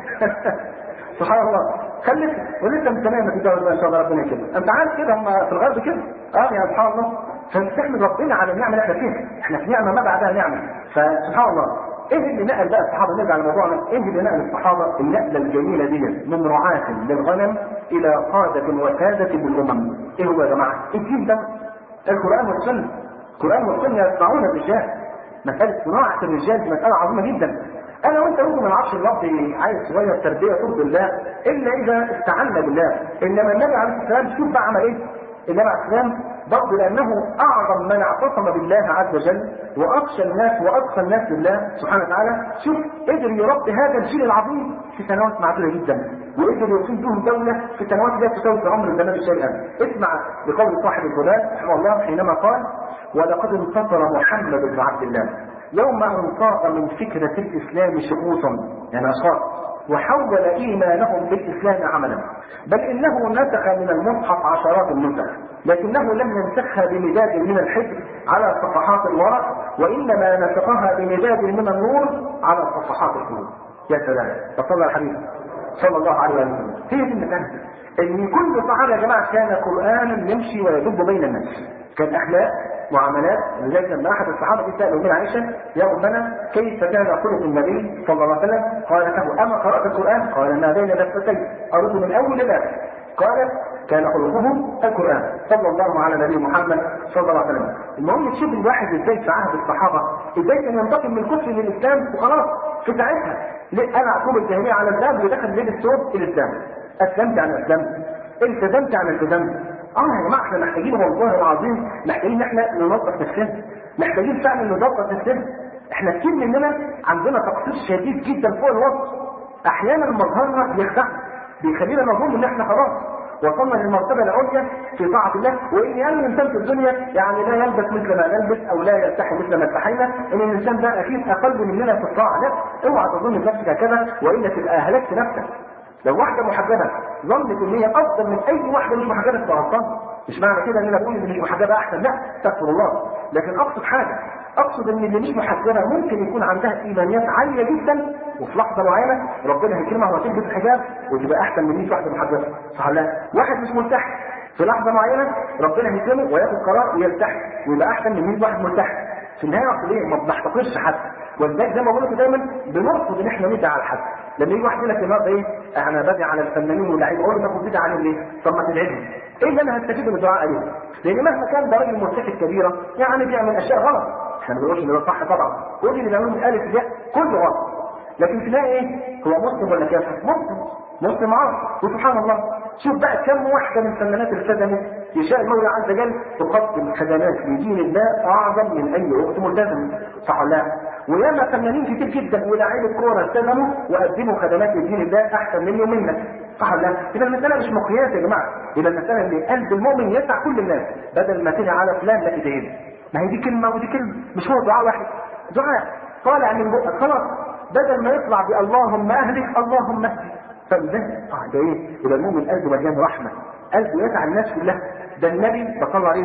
[SPEAKER 1] سبحان الله خلت ولسه مستنيه ما تتجوز ان شاء الله ربنا يكرمك. انت عارف كده هم في الغرب كده اه يا سبحان الله. فنستحمد ربنا على النعمه اللي احنا فيها. احنا في نعمه ما بعدها نعمه. فسبحان الله ايه اللي نقل بقى الصحابه نرجع لموضوعنا ايه اللي نقل الصحابه النقله الجميله دي من رعاة للغنم الى قاده وساده بالامم؟ ايه هو يا جماعه؟ الدين ده القران والسنه. القران والسنه يصنعون الرجال. مساله صناعه الرجال دي مساله عظيمه جدا. انا وانت ممكن ما نعرفش اللفظ عايز شويه تربيه ترضي الله الا اذا استعنا بالله. انما النبي عليه الصلاه والسلام شوف بقى عمل ايه؟ النبي عليه الصلاه والسلام برضه لانه اعظم من اعتصم بالله عز وجل واخشى الناس واتقى الناس لله سبحانه وتعالى. شوف قدر يربي هذا الجيل العظيم في سنوات معدوده جدا وقدر يقيم بهم دوله في سنوات لا تساوي في عمر الزمان شيئا. اسمع لقول صاحب الهدى رحمه الله حينما قال: ولقد انتصر محمد بن عبد الله يوم أن طاق من فكرة الإسلام شخوصا يعني أشخاص وحول إيمانهم بالإسلام عملا، بل إنه نسخ من المصحف عشرات النسخ لكنه لم ينسخها بمداد من الحبر على صفحات الورق وإنما نسخها بمداد من النور على صفحات القلوب. يا سلام فصلى الحبيب صلى الله عليه وسلم. هي دي المكانة ان كل صحابه يا جماعه كان قرانا يمشي ويدب بين الناس. كان اخلاق معاملات. لذلك لما احد الصحابه سالوا من عائشه: يا امنا كيف كان خلق النبي صلى الله عليه وسلم؟ قالت له: اما قرات القران؟ قال: ما بين لفتين ارد من اول للاخر. قالت: كان خلقه القران صلى الله على نبي محمد صلى الله عليه وسلم. المهم تشوف الواحد ازاي في عهد الصحابه ازاي كان ينتقل من الكفر للاسلام وخلاص في ساعتها. ليه انا اعقوب الجاهليه على الاسلام ودخل لبس ثوب الاسلام. اسلمت عن اسلمت التزمت عن التزمت. اه يا جماعه احنا محتاجين والله العظيم محتاجين ان احنا ننظف نفسنا. محتاجين فعلا ننظف نفسنا. احنا كتير مننا عندنا تقصير شديد جدا فوق الوصف. احيانا مظهرنا يخدعنا بيخلينا نظن ان احنا خلاص وصلنا للمرتبه العليا في طاعه الله. وان يعني الانسان في الدنيا يعني لا يلبس مثل ما نلبس او لا يلتحي مثل ما التحينا ان الانسان ده اكيد اقل مننا في الطاعه. لا اوعى تظن نفسك هكذا والا تبقى اهلكت نفسك. لو واحده محجبه ظنت ان هي افضل من اي واحده مش محجبه تبقى غلطان. مش معنى كده ان انا بقول ان مش محجبه احسن، لا استغفر الله. لكن اقصد حاجه اقصد ان اللي مش محجبه ممكن يكون عندها ايمانيات عاليه جدا وفي لحظه معينه ربنا هيكرمها وتلبس الحجاب وتبقى احسن من مية واحده محجبه. صح ولا لا؟ واحد مش ملتحي في لحظه معينه ربنا هيكرمه وياخد قرار ويلتحي ويبقى احسن من مية واحد ملتحي. في النهايه اقصد ايه؟ ما بنحتقرش حد. ولذلك زي ما بقول لكم دايما بنرفض ان احنا ندعي على حد. لما يجي واحد يقول لك النهارده ايه؟ انا بدعي على الفنانين واللعيبه، اقول له طب بتدعي عليهم ليه؟ طب ما تدعيهم. ايه اللي انا هستفيد من الدعاء عليهم؟ لان مهما كان ده راجل مرتكب كبيره يعني بيعمل اشياء غلط. احنا ما بنقولش ان ده صح طبعا. كل اللي بيعملوه من الف للياء كله غلط. لكن تلاقي ايه؟ هو مسلم ولا كافر؟ مسلم. مسلم عاصي. وسبحان الله شوف بقى كم واحده من فنانات الخدمه يشاء المولى عز وجل تقدم خدمات لدين الله اعظم من اي اخت ملتزمه. صح ولا لا؟ وياما فنانين كتير جدا ولاعيبه كوره التزموا وقدموا خدمات لدين الله احسن مني ومنك. صح ولا لا؟ يبقى المساله مش مقياس يا جماعه. يبقى المساله ان قلب المؤمن يسع كل الناس بدل ما تدعي على فلان لا تدعي. ما هي دي كلمه ودي كلمه مش هو دعاء واحد. دعاء طالع من بقك خلاص بدل ما يطلع باللهم اهلك اللهم اهدك. فده اه ده ايه؟ يبقى المؤمن قلبه مليان رحمه قلبه يسع الناس كلها. ده النبي صلى الله عليه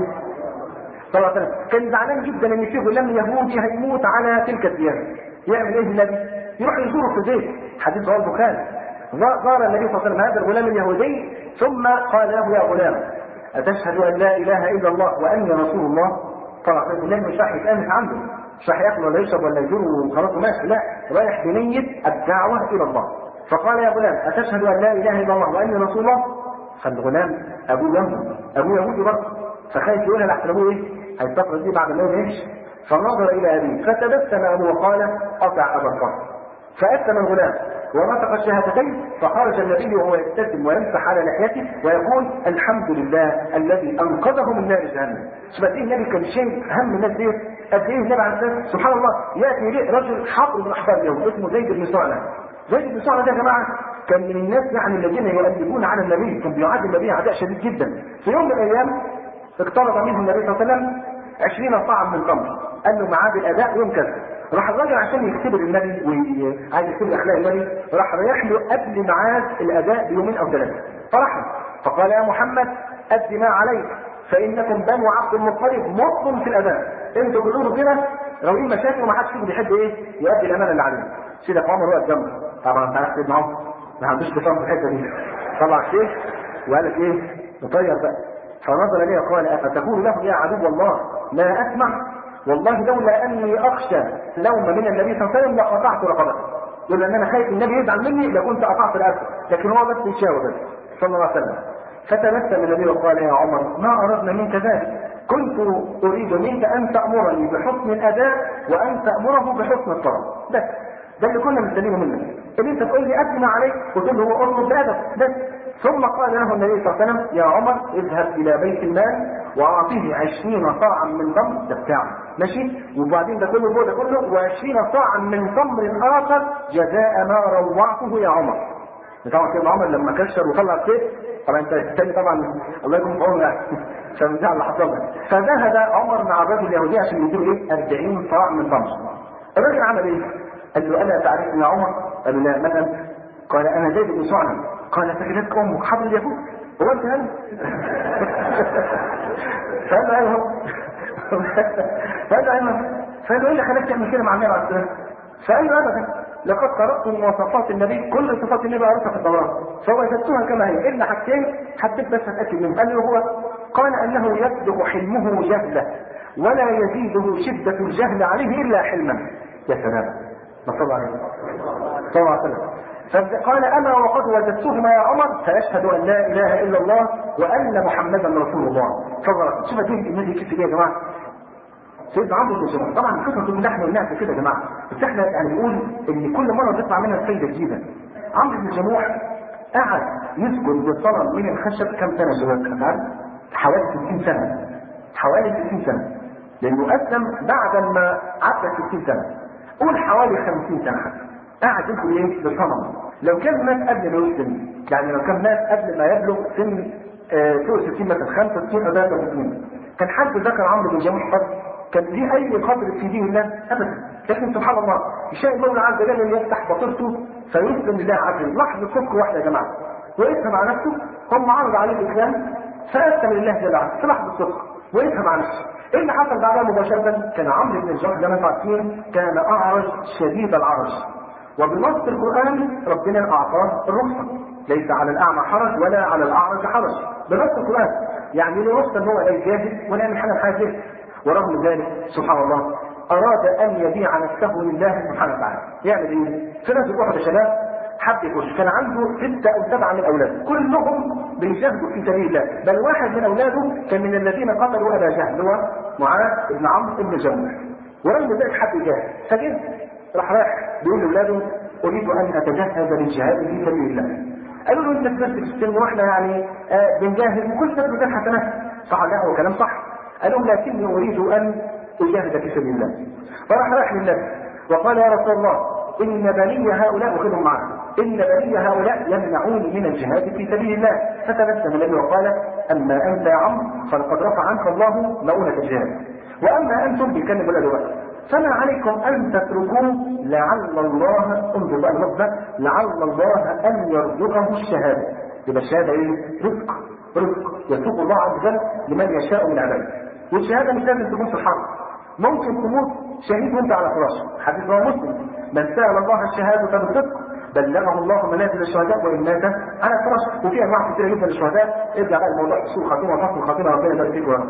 [SPEAKER 1] صلى الله عليه وسلم كان زعلان جدا ان في غلام يهودي هيموت على تلك الديانه. يعمل ايه النبي؟ يروح يزوره في البيت. حديث رواه البخاري زار النبي صلى الله عليه وسلم هذا الغلام اليهودي ثم قال له: يا غلام أتشهد أن لا إله إلا الله وأني رسول الله؟ طبعا الغلام مش راح يتأنس عنده، مش راح ياكل ولا يشرب ولا يجور وخلاص وماشي، لا، رايح بنية الدعوة إلى الله. فقال: يا غلام أتشهد أن لا إله إلا الله وأني رسول الله؟ فالغلام أبوه يهودي، أبوه يهودي برضه، فخايف يقولها لحسن أبوه إيه؟ هيستقر دي بعد ما يمشي. فنظر إلى أبيه فتبسم أبوه وقال: أطع أبا القاسم. فأسلم الغلام ونطق الشهادتين، فخرج النبي وهو يبتسم ويمسح على لحيته ويقول: الحمد لله الذي أنقذه من نار جهنم. شوف قد إيه النبي كان شايل هم الناس دي، قد إيه النبي عليه الصلاة والسلام سبحان الله يأتي إليه رجل حبر من أحبار اليهود اسمه زيد بن سعنة. زيد بن سعنة ده يا جماعة كان من الناس يعني الذين يؤدبون على النبي، كان بيعادي النبي عداء شديد جدا. في يوم من الأيام اقترب منه النبي صلى الله عليه وسلم عشرين صاعا من تمر، قال له ميعاد الأداء يوم كذا. راح الراجل عشان يختبر النبي وعايز يختبر اخلاق النبي، راح رايح له قبل ميعاد الاداء بيومين او ثلاثه، فرح فقال: يا محمد اد ما عليك فانكم بنو عبد المطلب مطلب في الاداء، انتوا كلكم كده راويين مشاكل وما حدش فيكم بيحب ايه؟ يؤدي الامانه اللي عليه. سيدك عمر وقف جنبه، طبعا انت عارف سيدنا عمر ما عندوش بطاقه في الحته دي، طلع الشيخ وقال لك ايه؟ نطير بقى. فنظر اليه وقال: افتقول له يا عدو الله لا اسمع؟ والله لولا اني اخشى لوم من النبي صلى الله عليه وسلم لقطعت رقبته. يقول ان انا خايف النبي يزعل مني لكنت قطعت رقبته، لكن هو بس يشاور بس صلى الله عليه وسلم. فتبسم النبي وقال: يا عمر ما اردنا منك ذلك، كنت اريد منك ان تامرني بحسن الاداء وان تامره بحسن الطلب، بس ده اللي كنا مستنينه منك، اللي انت تقول لي ادنا عليك وتقول له اطلب بادب بس. ثم قال له النبي صلى الله عليه وسلم: يا عمر اذهب الى بيت المال واعطيه عشرين صاعا من تمر، ده بتاعه ماشي، وبعدين ده كله ده كله وعشرين صاعا من تمر اخر جزاء ما روعته يا عمر. طبعا سيدنا عمر لما كشر وطلع السيف، طبعا انت الثاني طبعا الله يكون في عونه عشان ده اللي حصل. فذهب عمر مع الرجل اليهودي عشان يديله ايه؟ أربعين صاع من تمر. الراجل عمل ايه؟ قال له: الا تعرفني يا عمر؟ قال له: لا. من انت؟ قال: انا زيد بن سعنة. قال: سكنتك امك حبر اليهود؟ هو انت هل؟ فقال له: ايوه. فقال له: ايوه. فقال له: ايه اللي خلاك تعمل كده مع النبي عليه الصلاه والسلام؟ فقال له: ابدا، لقد قرات مواصفات النبي، كل صفات النبي عرفتها في التوراه فوجدتها كما هي، الا حاجتين حبيت بس اتاكد منهم. قال له: هو قال انه يصدق حلمه جهله ولا يزيده شده الجهل عليه الا حلما. يا سلام، ما صلى الله عليه صلى الله عليه وسلم. فقال: اما وقد وجدتهما يا عمر فاشهد ان لا اله الا الله وان محمدا رسول الله. فضل شوف دي النبي كيف يا جماعه. سيدنا عمرو بن جموح طبعا قصه من نحن والناس كده يا جماعه، بس احنا يعني بنقول ان كل مره بيطلع منها فايده جديده. عمرو بن جموح قعد يسجد بصنم من الخشب كم سنه دلوقتي؟ حوالي ستين سنه، حوالي ستين سنه، لانه اسلم بعد ما عدى ستين سنه، قول حوالي خمسين سنه حتى قاعد يسجد ايه؟ بصنم. لو كان مات قبل ما يسلم، يعني لو كان مات قبل ما يبلغ سن فوق ستين مثلا خمسة وستين او ثلاثة وستين، كان حد ذكر عمرو بن جموح قبل كان ليه اي قدر في دين الله ابدا. لكن سبحان الله يشاء المولى عز وجل ان يفتح بصيرته فيسلم لله عز وجل. لحظه صدق واحده يا جماعه، وقفها مع نفسه، هم عرض عليه الاسلام فاسلم لله جل وعلا في لحظه صدق، وقفها مع نفسه. ايه اللي حصل بعدها مباشره؟ كان عمرو بن الجموح زي ما انتم عارفين كان اعرج شديد العرج، وبنص القران ربنا اعطاه الرخصه، ليس على الاعمى حرج ولا على الاعرج حرج، بنص القران يعني له رخصه ان هو لا يجاهد ولا يعمل حاجه حاجه. ورغم ذلك سبحان الله اراد ان يبيع نفسه لله سبحانه وتعالى. يعمل ايه؟ في ناس احد يا شباب حب يخش، كان عنده ستة او سبعة من اولاده كلهم بيجاهدوا في سبيل الله، بل واحد من اولاده كان من الذين قتلوا ابا جهل هو معاذ بن عمرو بن جموح، ورغم ذلك حب يجاهد. فجد راح رايح بيقول لاولاده: اريد ان اتجهز للجهاد في سبيل الله. قالوا له: انت كبرت في السن واحنا يعني آه بنجاهد وكل سنه بنجاهد حسنات. صح ولا هو كلام صح؟ قالوا: لكني اريد ان اجاهد في سبيل الله. فراح رايح للنبي وقال: يا رسول الله ان بني هؤلاء، وخذهم معنا، ان بني هؤلاء يمنعوني من الجهاد في سبيل الله. فتبسم النبي وقال: اما انت يا عمرو فلقد رفع عنك الله مؤونة الجهاد، واما انتم بيكلموا الادوات فما عليكم ان تتركوه لعل الله، انظر بقى الرب، لعل الله ان يرزقه الشهاده. يبقى الشهاده ايه؟ رزق، رزق يسوق الله عز وجل لمن يشاء من عباده. والشهاده مش لازم تكون في الحرب، ممكن تموت شهيد وانت على فراشك. حديث رواه مسلم: من سأل الله الشهاده بالصدق بلغه الله منازل الشهداء وان مات على الفراش. وفي انواع كثيره جدا للشهداء، ارجع بقى الموضوع حصول خاتمه وفصل الخاتمه ربنا يبارك فيك ورا.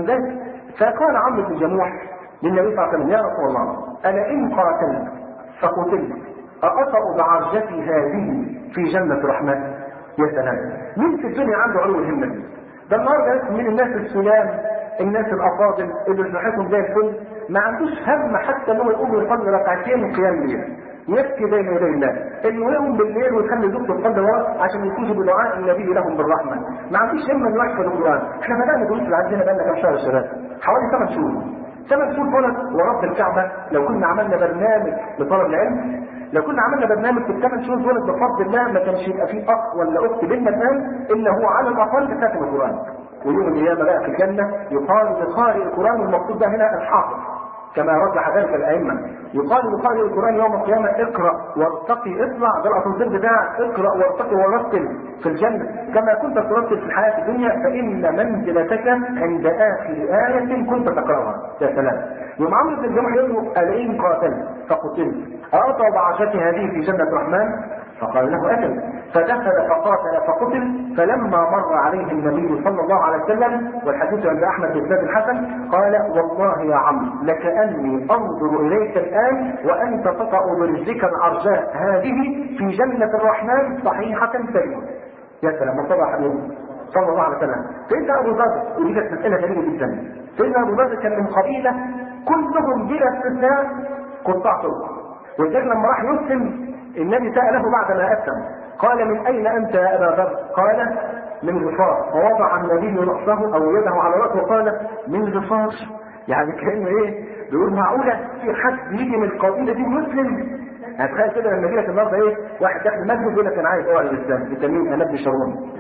[SPEAKER 1] فقال عمرو بن جموح للنبي صلى الله عليه وسلم: يا رسول الله، انا ان قاتلت فقتلت اقطع بعرجتي هذه في جنه الرحمن؟ يا سلام، مين في الدنيا عنده علو الهمه دي؟ ده النهارده من الناس السلام، الناس الافاضل اللي صحتهم زي الفل، ما عندوش هم حتى ان هو يقوم يصلي ركعتين من قيام الليل، يبكي بين يدي الله، انه يقوم بالليل ويخلي زوجته تصلي وراه عشان يفوزوا بدعاء النبي لهم بالرحمه، ما عندوش همه انه يحفظ القران. احنا بدانا دروس اللي عندنا بقى لنا كام شهر يا شباب؟ حوالي ثمان شهور. ثمان شهور دول ورب الكعبه لو كنا عملنا برنامج لطلب العلم، لو كنا عملنا برنامج في الثمان شهور دول بفضل الله ما كانش يبقى فيه اخ ولا اخت بيننا الان الا هو على الاقل كاتب القران. ويوم القيامه بقى في الجنه يقال لقارئ القران، والمقصود ده هنا الحافظ كما رجح ذلك الائمه، يقال لقارئ القران يوم القيامه: اقرا وارتقي، اطلع ده الاسانسير بتاعك، اقرا وارتقي ورتل في الجنه كما كنت ترتل في الحياه الدنيا، فان منزلتك عند اخر ايه كنت تقراها. يا سلام. يوم عمرو بن الجموح يقول له: الئن قاتلت فقتلت اقطع بعرجتي هذه في جنه الرحمن؟ فقال له: اجل. فدخل فقاتل فقتل، فلما مر عليه النبي صلى الله عليه وسلم، والحديث عند احمد بن زيد الحسن، قال: والله يا عمرو لكاني انظر اليك الان وانت تطأ برجلك العرجاء هذه في جنه الرحمن صحيحه سليمه. يا سلام، مصطفى حبيبي صلى الله عليه وسلم. سيدنا ابو ذر، ودي كانت مساله جميله جدا، سيدنا ابو ذر كان من قبيله كلهم بلا استثناء قطاع طرق، ولذلك لما راح يسلم النبي سأله بعد ما أسلم: قال: من أين أنت يا أبا ذر؟ قال: من غفار. فوضع النبي رأسه أو يده على رأسه وقال: من غفار. يعني كأنه إيه؟ بيقول معقولة في حد يجي من القبيلة دي مسلم؟ هتخيل كده لما يجي لك النهارده إيه؟ واحد داخل المسجد يقول لك أنا عايز أوعى الإسلام، أنت مين؟ أنا ابن شارون.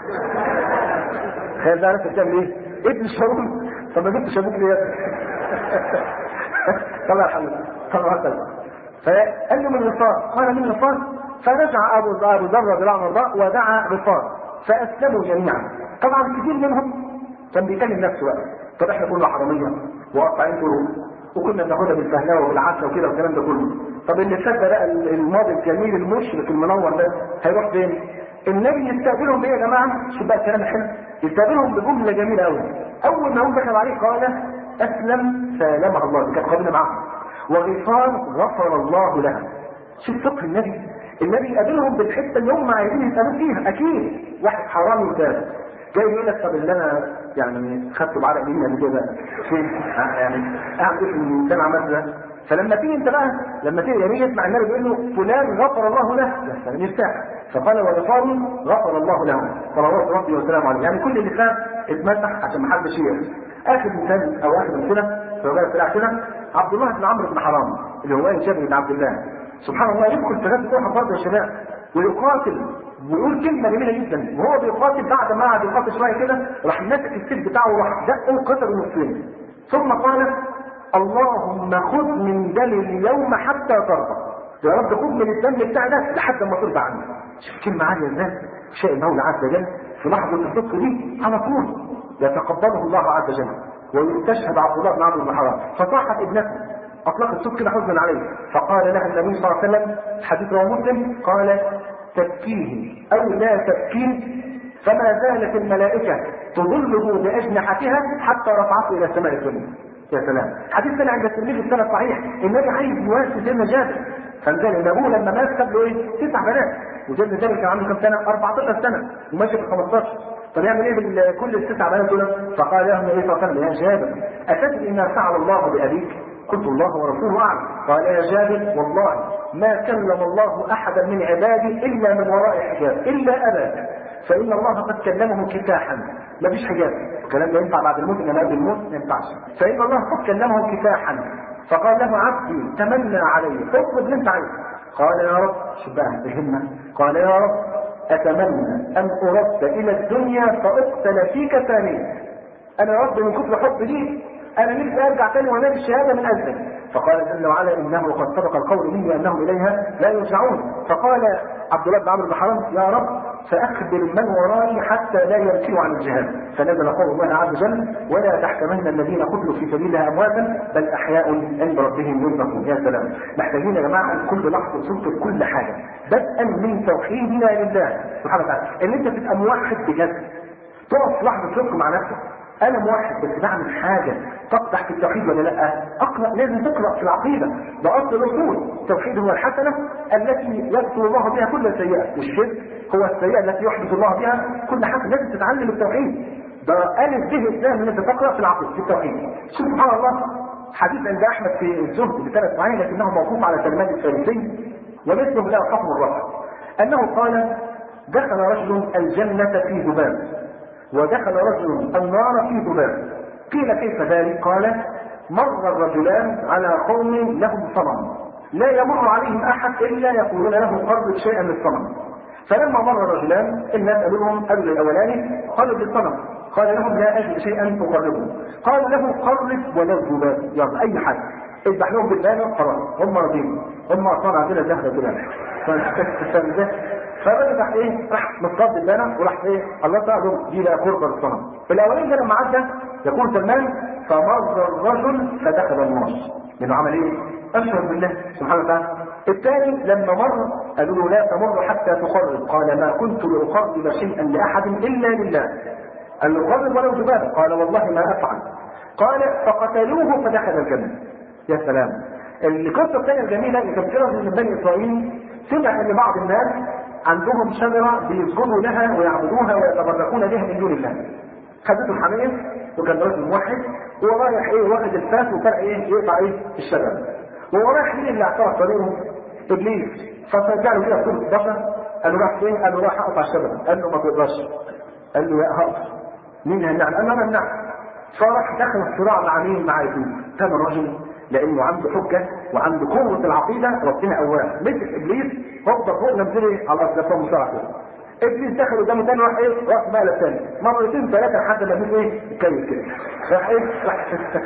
[SPEAKER 1] تخيل بقى نفسك تعمل إيه؟ ابن شارون؟ طب ما جبتش أبوك ليه؟ طلع الحمد طلع الحمد فقال له: من غفار. قال: من غفار. فرجع ابو ابو ذر رضي الله عنه ودعا غفار فاسلموا جميعا. طبعا كثير منهم كان بيكلم نفسه بقى: طب احنا كنا حراميه وقطعين طرق وكنا بناخدها بالفهلاوه والعسل وكده والكلام ده كله، طب اللي تصدق بقى الماضي الجميل المشرق المنور ده هيروح فين؟ النبي يستقبلهم بايه يا جماعه؟ شوف بقى الكلام الحلو، يستقبلهم بجمله جميله قوي. اول ما هم دخل عليه قال: اسلم سالمها الله. دي كانت قابله معاهم. وغفار غفر الله لها. شوف فقه النبي، النبي يقابلهم بالحته اللي هم عايزين يسالوه فيها. اكيد واحد حرامي وتاب جاي يقول لك: طب اللي انا يعني خدته بعرق مني قبل كده فين؟ يعني اعمل ايه في الانسان عمل ده؟ فلما تيجي انت بقى لما تيجي يعني يسمع النبي بيقول له: فلان غفر الله له، يعني يرتاح. فقال: وغفار غفر الله له صلوات ربي وسلامه عليه. يعني كل اللي فات اتمسح عشان ما حدش يعرف. اخر مثال او اخر امثله في روايه في الاعتناء: عبد الله بن عمرو بن حرام اللي هو جابر بن عبد الله، سبحان الله، يدخل في غزوه احد برضه يا شباب ويقاتل ويقول كلمه جميله جدا، وهو بيقاتل بعد ما قعد يقاتل شويه كده راح ماسك السيف بتاعه وراح دقه وقتله نصين، ثم قال: اللهم خذ من دمي اليوم حتى ترضى. يا رب خذ من الدم بتاعي ده لحد ما ترضى عني. شوف كلمه عاليه ازاي، شيء المولى عز وجل في لحظه الصدق دي على طول يتقبله الله عز وجل. ويستشهد عبد الله بن عمرو بن حرام، فصاحت ابنته اطلقت الصوت كده حزنا عليه، فقال لها النبي صلى الله عليه وسلم، حديث رواه مسلم، قال: تبكيه او لا تبكيه، فما زالت الملائكه تظله باجنحتها حتى رفعته الى السماء الدنيا. يا سلام. حديث ثاني عند الترمذي في سنه صحيح، النبي عايز يواسي سيدنا جابر، فنزل ان ابوه لما مات ساب له ايه؟ تسع بنات، وسيدنا جابر كان عنده كم سنه؟ أربعتاشر سنه وماشي في خمستاشر. طب يعمل ايه بكل التسع بنات دول؟ فقال له النبي صلى الله عليه وسلم: يا جابر اتدري ما فعل الله بابيك؟ قلت: الله ورسوله اعلم. قال: يا جابر والله ما كلم الله احدا من عباده الا من وراء حجاب الا اباك، فان الله قد كلمه كفاحا. ما فيش حجاب، الكلام ده ينفع بعد الموت، انما قبل الموت ما ينفعش. فان الله قد كلمه كفاحا. فقال له: عبدي تمنى علي، اطلب اللي انت عايزه. قال: يا رب، شو بقى الهمه، قال: يا رب اتمنى ان ارد الى الدنيا فاقتل فيك ثانيا. انا يا رب من كتر حب ليك انا نفسي ارجع تاني وانال الشهاده من اجلك. فقال جل وعلا: انه قد سبق القول مني انهم اليها لا يرجعون. فقال عبد الله بن عمرو بن حرام يا رب فاخبر من ورائي حتى لا يركنوا عن الجهاد، فنزل قول الله عز وجل ولا تحسبن الذين قتلوا في سبيل الله امواتا بل احياء عند ربهم يرزقون. يا سلام، محتاجين يا جماعه كل لحظه صوت كل حاجه بدءا من توحيدنا لله سبحانه وتعالى، ان انت تبقى موحد بجد، تقف لحظه صدق مع نفسك، انا موحد بس بعمل حاجه تقدح في التوحيد ولا لا؟ اقرا، لازم تقرا في العقيده، ده اصل الاصول. التوحيد هو الحسنه التي يغفر الله بها كل سيئه، والشرك هو السيئه التي يحبط الله بها كل حسنه. لازم تتعلم التوحيد، ده الف به اسلام ان انت تقرا في العقيده في التوحيد. سبحان الله، حديث عند احمد في الزهد بثلاث معاني لكنه موقوف على سلمان الفارسي ومثله له حكم الرفع، انه قال دخل رجل الجنه في ذباب ودخل رجل النار في ذباب، قيل كيف ذلك؟ قال مر الرجلان على قوم لهم صنم لا يمر عليهم احد الا يقولون له قرب شيئا للصنم، فلما مر الرجلان الناس قالوا لهم قالوا للاولاني قالوا للصنم، قال لهم لا اجد شيئا تقربه، قال له قرب ولو ذباب، يلا اي حاجه اذبح لهم بالبانه خلاص هم راضيين، هم اصلا عندنا زهره كده. فالراجل راح ايه؟ راح مصطاد البانه وراح ايه؟ الله تعالى دي بقى قرب الصنم. الاولاني ده لما عدى يقول سلمان فمر الرجل فدخل النار، لانه عمل ايه؟ اشهد بالله سبحانه وتعالى. الثاني لما مر قالوا له لا تمر حتى تقرب، قال ما كنت لاقرب شيئا لاحد الا لله، قال له قرب ولو ذبابا، قال والله ما افعل، قال فقتلوه فدخل الجنه. يا سلام. القصه الثانيه الجميله اللي كانت من بني اسرائيل، سمع ان بعض الناس عندهم شجره بيسجدوا لها ويعبدوها ويتبركون بها من دون الله. خدته الحمير وكان رجل موحد وهو رايح ايه واخد الفاس وكان ايه يقطع ايه الشجره، وهو رايح مين اللي اعترف طريقه؟ ابليس. فرجع له كده صوره بشر، قال له راح فين؟ قال له راح اقطع الشجره، قال له ما تقدرش، قال له يا هقف، مين هيمنعني؟ قال له انا امنعك. فراح دخل الصراع مع مين؟ مع ابليس. كان الرجل لانه عنده حجه وعنده قوه العقيده ربنا قواه، مسك ابليس هوب فوق نزله على الارض مصارعه كده. ابليس دخل قدامه تاني راح ايه؟ راح مقلب الثاني مرتين ثلاثه لحد ما فيه ايه؟ كيف كده. راح ايه؟ راح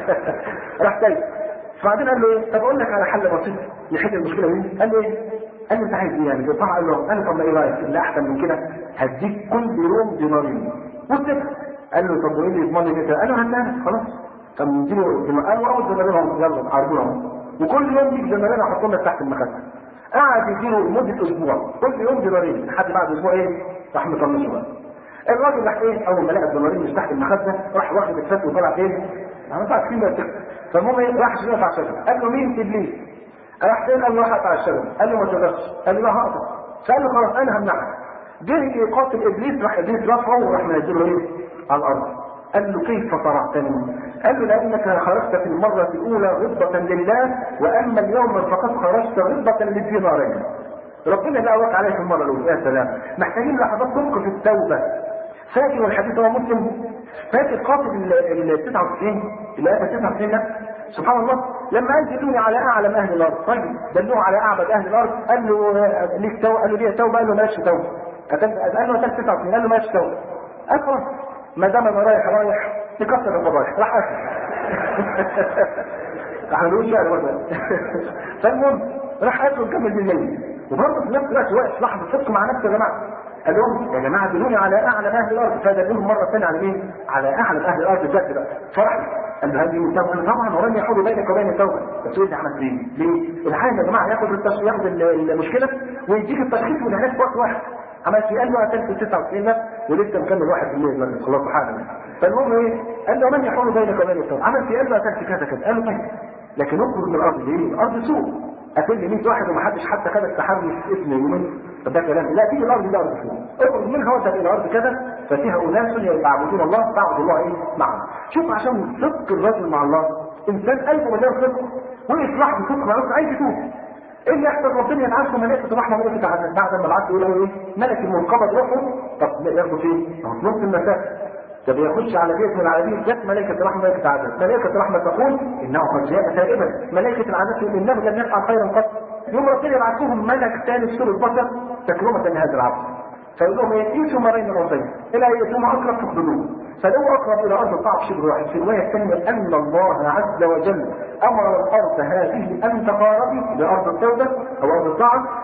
[SPEAKER 1] راح تاني. فبعدين قال له ايه؟ طب اقول لك على حل بسيط يحل المشكله دي. قال له ايه؟ قال له انت عايز ايه يعني؟ قطع قال له انا طب ما ايه رايك؟ اللي احسن من كده هديك كل يوم دينارين وسكت. قال له طب وايه اللي يضمن لي كده؟ قال له هنعمل خلاص. طب نديله قال له اول دينارين يلا عرضوهم، وكل يوم يجي دينارين احطهم لك تحت المخده. قعد يديله لمده اسبوع كل يوم دينارين لحد بعد اسبوع ايه؟ راح مطنشه بقى. الراجل راح ايه؟ اول ما لقى الدينارين مش تحت المخده راح واخد الفتوى وطلع فين؟ انا طلع فين بقى؟ فالمهم ايه؟ راح شغل على الشجره. قال له مين؟ ابليس. راح فين؟ قال له راح على الشجره. قال له ما تقدرش. قال له لا هقدر. فقال له خلاص انا همنعك. جه يقاتل ابليس، راح ابليس رفعه وراح منزله ايه؟ على الارض. قال له كيف صرعتني؟ قال له لانك خرجت في المره الاولى غضبه لله، واما اليوم فقد خرجت غضبه للدينارين. ربنا لا وقع عليه في المره الاولى. يا سلام، محتاجين لحظات صدق في التوبه. فاكر والحديث هو مسلم، فاكر قاتل ال تسعة وتسعين اللي قتل تسعة وتسعين ده؟ سبحان الله، لما قال دلوني على اعلم اهل الارض، طيب دلوه على اعبد اهل الارض، قال له ليك توبه؟ قال له ليه توبه؟ قال له مالكش توبه. قال له قتلت تسعة وتسعين، قال له مالكش توبه. قال خلاص ما دام انا رايح رايح نكسر الفضايح، راح اكل. احنا نقول شعر مثلا. فالمهم راح اكل وكمل بالليل، وبرضه في نفس الوقت واقف لحظه صدق مع نفسه. يا جماعه قال لهم يا جماعه دلوني على اعلم اهل الارض، فدلوهم مره ثانيه على مين؟ على اعلم اهل الارض بجد بقى. فرح قال له هذه التوبه طبعا ولن يحول بينك وبين التوبه. بس انت عملت ايه؟ ليه؟ الحاجه يا جماعه ياخد التشخيص، ياخد المشكله ويديك التشخيص والعلاج في وقت واحد. عملت ايه؟ قال له قتلت تسعة وتسعين ولسه مكمل واحد في المية من الله سبحانه. فالمهم ايه؟ قال له من يحول بينك وبين التوبه؟ عملت ايه؟ قال له قتلت كذا كذا. قال له طيب لكن اخرج من الارض ليه؟ الارض سوء، قتل مية واحد ومحدش حتى خدك تحرش اسم يومين، طب ده كلام؟ لا، في الارض دي ارض سوء، اخرج منها وذهب الى ارض كذا ففيها اناس يعبدون الله فاعبد الله ايه؟ معهم. شوف عشان صدق الرجل مع الله، انسان قلبه مليان صدق واصلاح بصدق مع نفسه عايز يتوب. ايه اللي يحصل؟ ربنا يبعث له ملائكه الرحمه وملائكه العذاب. بعد ما بعث يقول له ايه؟ ملك المنقبض روحه. طب ياخده فين؟ اهو في نص المسافه. طب يخش على بيت من العذاب، جت ملائكه الرحمه وملائكه العذاب. ملائكه الرحمه تقول انه قد جاء تائبا، ملائكه العذاب تقول انه لم يفعل خيرا قط. يوم ربنا يبعث لهم ملك ثاني في سوره البشر تكرمه لهذا العبد، فيقول لهم يأتوا ما بين الارضين الى يأتوا اقرب تقبلوه، فلو اقرب الى ارض صعب شبر واحد. في الروايه الثانيه ان الله عز وجل امر الارض هذه ان تقاربي لارض التوبه او ارض الطاعه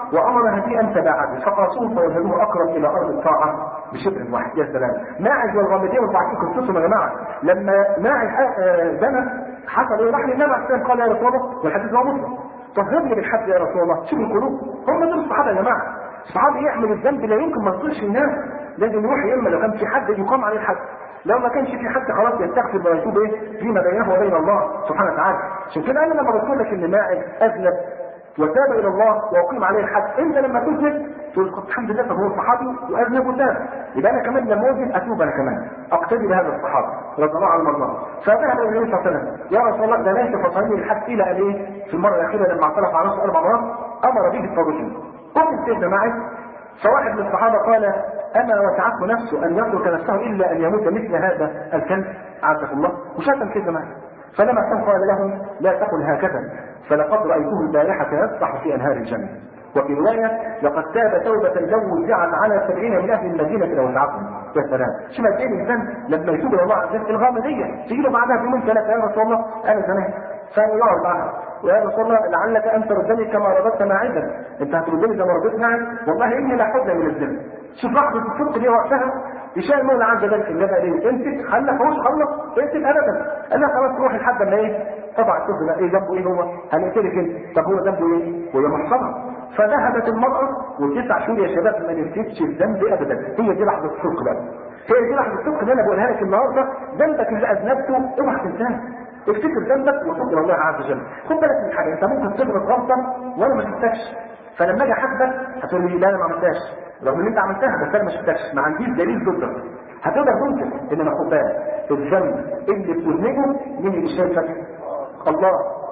[SPEAKER 1] وامر هدي ان تباعدوا فقاسوه فوجدوه اقرب الى ارض الطاعه بشبر واحد. يا سلام. ماعز والغامديه وبعدين قصتهم يا جماعه. لما ماعز زنى حصل ايه؟ راح للنبي عليه السلام قال يا رسول الله، والحديث هو مسلم، طهرني بالحد يا رسول الله. شوف القلوب، هم دول الصحابه يا جماعه. الصحابي يعمل الذنب لا يمكن ما يصيرش الناس، لازم يروح يما لو كان في حد يقام عليه الحد، لو ما كانش في حد خلاص يستغفر ويتوب ايه فيما بينه وبين الله سبحانه وتعالى. عشان كده انا لما بقول لك ان ماعز اذنب وتاب الى الله واقيم عليه الحد، انت لما تذنب تقول الحمد لله طب هو صحابي واذنب وتاب، يبقى انا كمان لما اذنب اتوب انا كمان اقتدي بهذا الصحابي رضي الله عنهم وارضاهم. فذهب الى النبي صلى الله عليه وسلم يا رسول الله ده ليس فصلني الحد الى ان ايه في المره الاخيره لما اعترف على نفسه اربع مرات امر به بالتوبه. قم سيدنا ماعز. فواحد من الصحابه قال اما وسعته نفسه ان يترك نفسه الا ان يموت مثل هذا الكلب عزه الله، وشتم سيدنا ماعز. فلما كان قال له لا تقل هكذا فلقد رايته البارحه يسبح في انهار الجنه. وفي روايه لقد تاب توبه لو وزعت على سبعين من اهل المدينه لوسعتهم. يا سلام. شو ما تقول الانسان لما يتوب الى الله عز وجل الغامديه تجي له بعدها بيومين ثلاثه يا رسول الله انا زمان فيقعد معها ويا رسول الله لعلك ان تردني كما رددت ماعزا، انت هتردني زي ما رددت ماعز؟ والله اني لا حزن من الذنب. شوف لحظه الصدق دي وقتها يشاء المولى عز وجل في الجبل ايه؟ امسك خلك هوش خلص امسك ابدا. قال لها خلاص روح لحد ما ايه؟ طبعا الطفل ايه ذنبه ايه هو؟ هنقتلك انت. طب هو ذنبه ايه؟ وهي محصنه. فذهبت المراه وتسع شهور يا شباب ما نسيتش الذنب ابدا. هي دي لحظه الصدق بقى. هي دي لحظه الصدق اللي انا بقولها لك النهارده. ذنبك اللي اذنبته اوعى تنساه. افتكر ذنبك وتوب الى الله عز وجل. خد بالك من حاجه، انت ممكن تغلط غلطه وانا ما شفتكش، فلما اجي احاسبك هتقول لي لا انا ما عملتهاش، رغم ان انت عملتها بس انا ما شفتكش، ما عنديش دليل ضدك. هتقدر تنكر ان انا خد بالك الذنب اللي بتذنبه مين اللي شايفك؟ الله.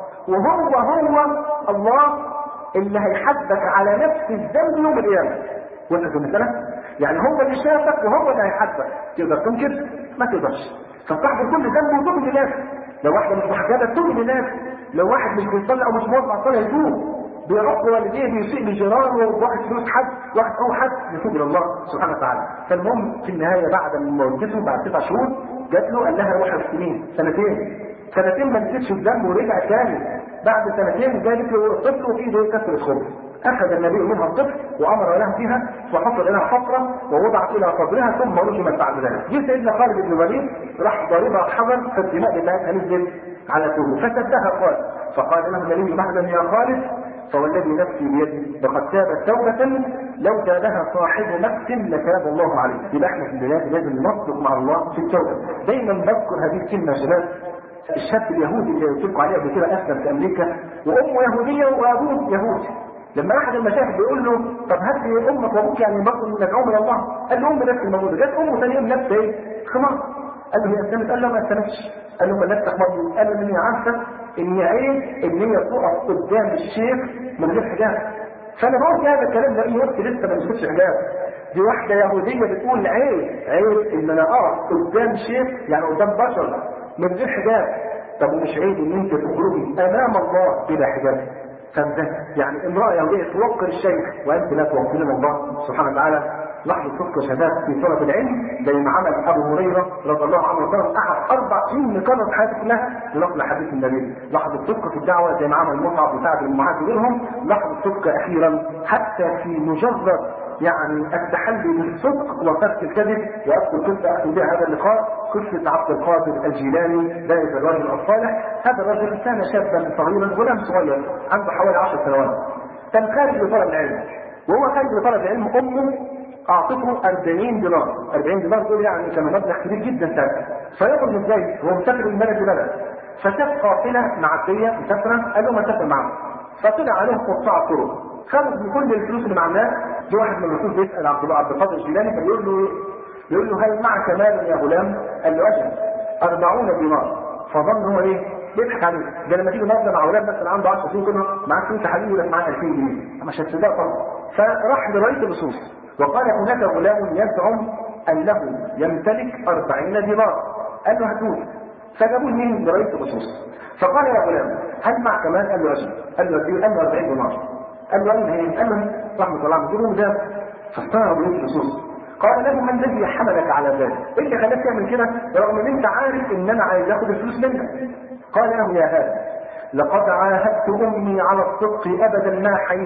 [SPEAKER 1] وهو هو الله اللي هيحاسبك على نفس الذنب يوم القيامه. وانت في المساله يعني هو اللي شافك وهو اللي هيحاسبك. تقدر تنكر؟ ما تقدرش. فصاحب كل ذنب وتوب لله. لو واحده مش محجبه توب لله. لو واحد مش بيصلي او مش موضع صلاه يتوب. بيعق والديه بيسيء لجيرانه واحد فلوس حد واحد هو حد يتوب الى الله سبحانه وتعالى. فالمهم في النهايه بعد ما موجته بعد تسع شهور جات له قال لها روح سنين سنتين سنتين ما نسيتش الذنب ورجع تاني. بعد سنتين جابت له الطفل وفي ايده كسر الخبز. اخذ النبي منها الطفل وامر لها فيها وحفر لها حفره ووضعت الى صدرها ثم رجمت بعد ذلك. جه سيدنا خالد بن الوليد راح ضاربها حجر فالدماء بتاعتها نزلت على ثوبه فسدها خالد. فقال له النبي محزن يا خالد فوالذي نفسي بيده لقد تابت توبه لو تابها صاحب نفس لتاب الله عليه. يبقى احنا في البلاد لازم نصدق مع الله في التوبه. دايما بذكر هذه الكلمه يا شباب. الشاب اليهودي اللي قلت لكم عليه قبل كده اسلم في امريكا وامه يهوديه وابوه يهودي. لما احد المشايخ بيقول له طب هات لي امك وابوك يعني برضه ندعوهم الى الله، قال له ام نفس الموجوده. جت امه ثاني يوم لابسه ايه؟ خمار. قال له هي اسلمت؟ قال له ما اسلمتش. قال له ما لابسه خمار؟ قال له ان هي عارفه ان عيب ان هي تقف قدام الشيخ من غير حجاب. فانا بقول هذا الكلام ده ايه وقت لسه ما مسكتش حجاب. دي واحده يهوديه بتقول عيب عيب ان انا اقف قدام شيخ يعني قدام بشر من غير حجاب. طب مش عيب ان انت تخرجي امام الله بلا حجاب؟ فده يعني امراه يهوديه توقر الشيخ وانت لا توقرين الله سبحانه وتعالى. لحظه صدق يا شباب في طلب العلم زي ما عمل ابو هريره رضي الله عنه وسلم احد اربع سنين مكرر حياته كلها لنقل حديث النبي. لحظه صدق في الدعوه زي ما عمل مصعب وسعد بن معاذ وغيرهم. لحظه صدق اخيرا حتى في مجرد يعني التحلي بالصدق وترك الكذب. واذكر قصه اختم بها هذا اللقاء قصه عبد القادر الجيلاني ذلك الرجل الصالح. هذا الرجل كان شابا صغيرا غلام صغير عنده حوالي عشر سنوات. كان خارج لطلب العلم وهو خارج لطلب العلم امه اعطته أربعين دينار. أربعين دينار دول يعني كان مبلغ كبير جدا ساعتها. فيخرج ازاي؟ هو مسافر من بلد لبلد. فشاف قافله معديه مسافره قال له ما تسافر معه. فطلع عليهم قطاع الطرق خرج من كل الفلوس اللي معاه. جه واحد من الرسول بيسال عبد عبد القادر الجيلاني فبيقول له بيقول له هل معك مال يا غلام؟ قال له اجل أربعون دينار. فظن هو ايه؟ بيضحك عليه. ده لما تيجي نظره مع اولاد مثلا عنده عشر سنين كله معاك فلوس حبيبي ولا معاك ألفين جنيه مش هتصدق طبعا. فراح لرئيس اللصوص وقال هناك غلام يزعم انه يمتلك أربعين دينار. قال له هاتوه. فجابوه مين؟ لرئيس اللصوص. فقال يا غلام هل معك مال؟ قال له اجل. قال له قال له أربعين دينار. قال له اين هي؟ قال له رحمه الله عليه جيبوه ده. فاستغرب رئيس اللصوص قال له ما الذي حملك على ذلك؟ ايه اللي خلاك تعمل كده رغم ان انت عارف ان انا عايز اخد الفلوس منك؟ قال له يا هذا لقد عاهدت امي على الصدق ابدا ما حييت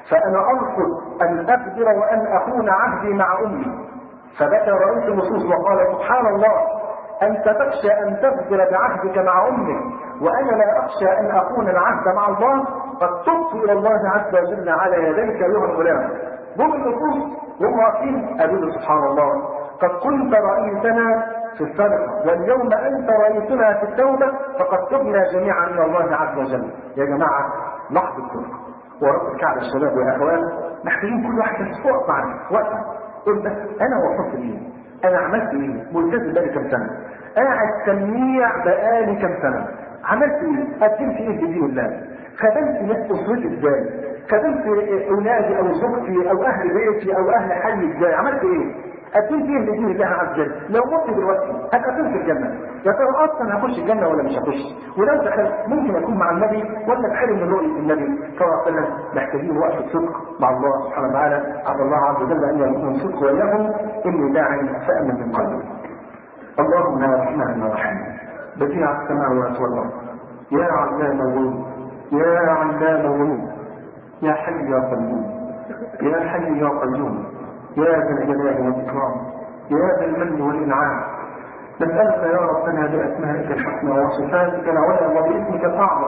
[SPEAKER 1] فأنا أرفض أن أقدر وأن أكون عهدي مع أمي. فبكى رئيس اللصوص وقال سبحان الله، أنت تخشى أن تغدر بعهدك مع أمك وأنا لا أخشى أن أكون العهد مع الله. قد تبت إلى الله عز وجل على يديك أيها الغلام. هم اللصوص وهم واقفين قالوا سبحان الله، قد كنت رئيسنا في السرقة واليوم أنت رئيسنا في التوبة، فقد تبنا جميعا إلى الله عز وجل. يا جماعة لحظة صدق ورب الكعبة الشباب والأخوان، محتاجين كل واحد يسوق معنا وقتها. قل بس أنا وصلت ليه؟ أنا عملت إيه؟ ملتزم بقالي كم سنة؟ قاعد تنميع بقالي كم سنة؟ عملت إيه؟ قدمت إيه في دين الله؟ خدمت ناس أسرتي إزاي؟ خدمت أولادي أو زوجتي أو أهل بيتي أو أهل حي إزاي؟ عملت إيه؟ قدمت ايه لدين الله عز وجل؟ لو مت دلوقتي هتقدم في الجنه، يا ترى اصلا هخش الجنه ولا مش هخش؟ ولو دخلت ممكن اكون مع النبي ولا اتحرم من رؤيه النبي صلى الله عليه وسلم؟ محتاجين وقت صدق مع الله سبحانه وتعالى. عبد الله عز وجل ان يكون صدق ولهم اني داعي فامن من قلبي. اللهم يا رحمن يا رحيم بديع السماوات والارض، يا علام الغيوب يا علام الغيوب، يا حي يا قيوم يا حي يا قيوم، يا ذا الجلال والإكرام، يا ذا المن والإنعام، نسألك يا ربنا بأسمائك الحسنى وصفاتك العلى وباسمك الأعظم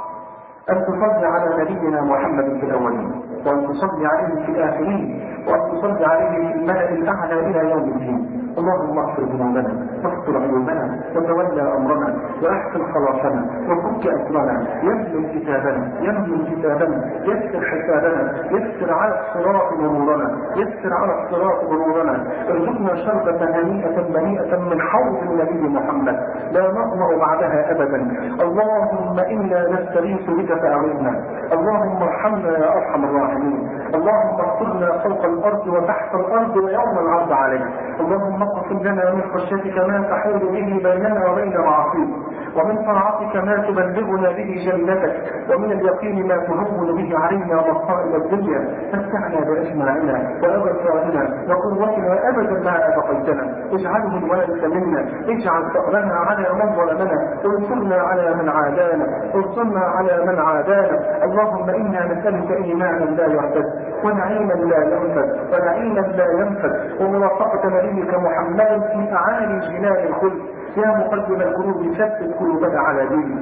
[SPEAKER 1] أن تصلي على نبينا محمد في الأولين، وأن تصلي عليه في الآخرين، وأن تصلي عليه في الملأ الأعلى إلى يوم الدين. اللهم اغفر ذنوبنا واستر عيوبنا وتولى أمرنا وأحسن خلاصنا وفك أسرنا، يمن كتابنا يمن كتابنا يسر حسابنا، يسر على الصراط مرورنا، يسر على الصراط مرورنا، ارزقنا شربة هنيئة منيئة من حوض النبي محمد لا نطمع بعدها أبدا. اللهم إنا نستغيث بك فأعوذنا، اللهم ارحمنا يا أرحم الراحمين، اللهم اغفرنا فوق الأرض وتحت الأرض ويوم العرض عليك. اللهم اقسم لنا من خشيتك ما تحول به بيننا وبين معاصيك، ومن طاعتك ما تبلغنا به جنتك، ومن اليقين ما تهون به علينا مصائب الدنيا. متعنا بأسماعنا وأبصارنا وقوتنا أبدا ما أبقيتنا، اجعله الوارث منا، اجعل ثأرنا على من ظلمنا، انصرنا على من عادانا، انصرنا على من عادانا. اللهم إنا نسألك إيمانا لا يرتد ونعيما لا ينفد ونعيما لا ينفد وموافقة نبيك محمد في أعالي جنان الخلد. يا مقلب القلوب ثبت قلوبنا على دينك،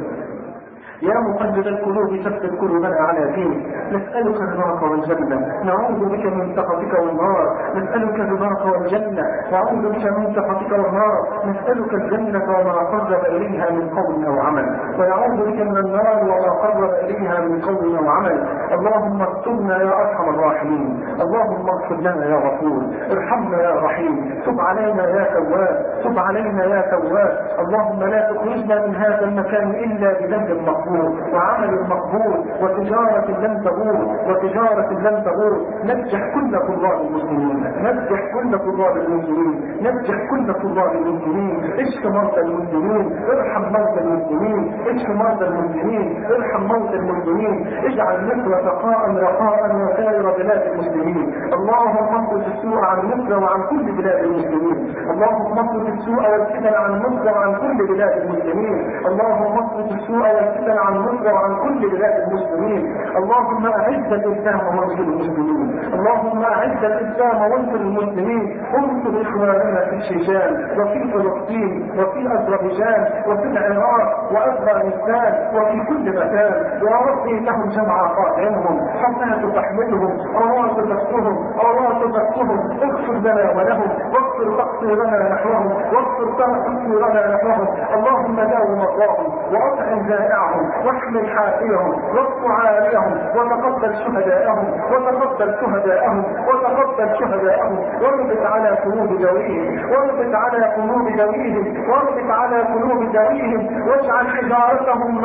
[SPEAKER 1] يا مقلب القلوب ثبت قلوبنا على دينك. نسألك رضاك والجنة، نعوذ بك من سخطك والنار. نسألك رضاك والجنة، نعوذ بك من سخطك والنار. نسألك الجنة وما قرب إليها من قول أو عمل، ونعوذ بك من النار وما قرب إليها من قول أو عمل. اللهم استرنا يا أرحم الراحمين، اللهم اغفر لنا يا غفور، ارحمنا يا رحيم، تب علينا يا تواب، تب علينا يا تواب. اللهم لا تخرجنا من هذا المكان إلا بذنب مقبول وعمل مقبول وتجارة لن تغور وتجارة لن تغور. نجح كل طلاب المسلمين، نجح كل طلاب المسلمين، نجح كل طلاب المسلمين. اشف مرضى المسلمين، ارحم مرضى المسلمين، اشف مرضى المسلمين، ارحم موتى المسلمين. اجعل مصر سخاء رخاء وسائر بلاد المسلمين. اللهم اصرف السوء عن مصر وعن كل بلاد المسلمين. اللهم اصرف السوء والفتن عن مصر وعن كل بلاد المسلمين. اللهم اصرف السوء والفتن عن مصر وعن كل بلاد المسلمين. اللهم اعز الاسلام وانصر المسلمين، اللهم اعز الاسلام وانصر المسلمين. انصر اخواننا في الشيشان وفي فلسطين وفي اذربيجان وفي العراق وافغانستان وفي كل مكان. يا رب انهم جمع قائمهم، حتى تحملهم، الله تبكهم، الله تبكهم. اغفر لنا ولهم، واغفر تقصيرنا نحوهم، واغفر تقصيرنا نحوهم. اللهم داو مرضاهم واطعم جائعهم واحمل حافيهم واقص عاريهم، وتقبل شهداءهم وتقبل شهداءهم وتقبل شهداءهم. واربط على قلوب ذويهم، واربط على قلوب ذويهم، واربط على قلوب ذويهم. واجعل حجارتهم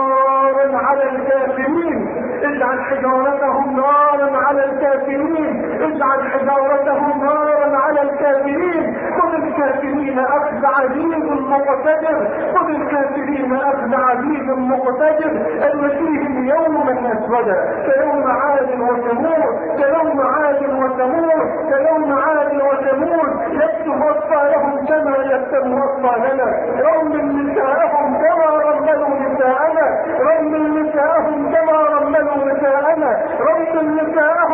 [SPEAKER 1] نارا على الكافرين، اجعل حجارتهم نارا على الكافرين، اجعل حجارتهم نارا على الكافرين. خذ الكافرين اخذ عزيز مقتدر، خذ الكافرين اخذ عزيز مقتدر. المسيهم يوما اسودا كيوم عاد وثمود، كيوم عاد وثمود، كيوم عاد وثمود. يكتب اطفالهم كما يكتب اطفالنا، رمل نساءهم كما رملوا نساءنا، رمل نساءهم كما رملوا نساءنا، رمل نساءهم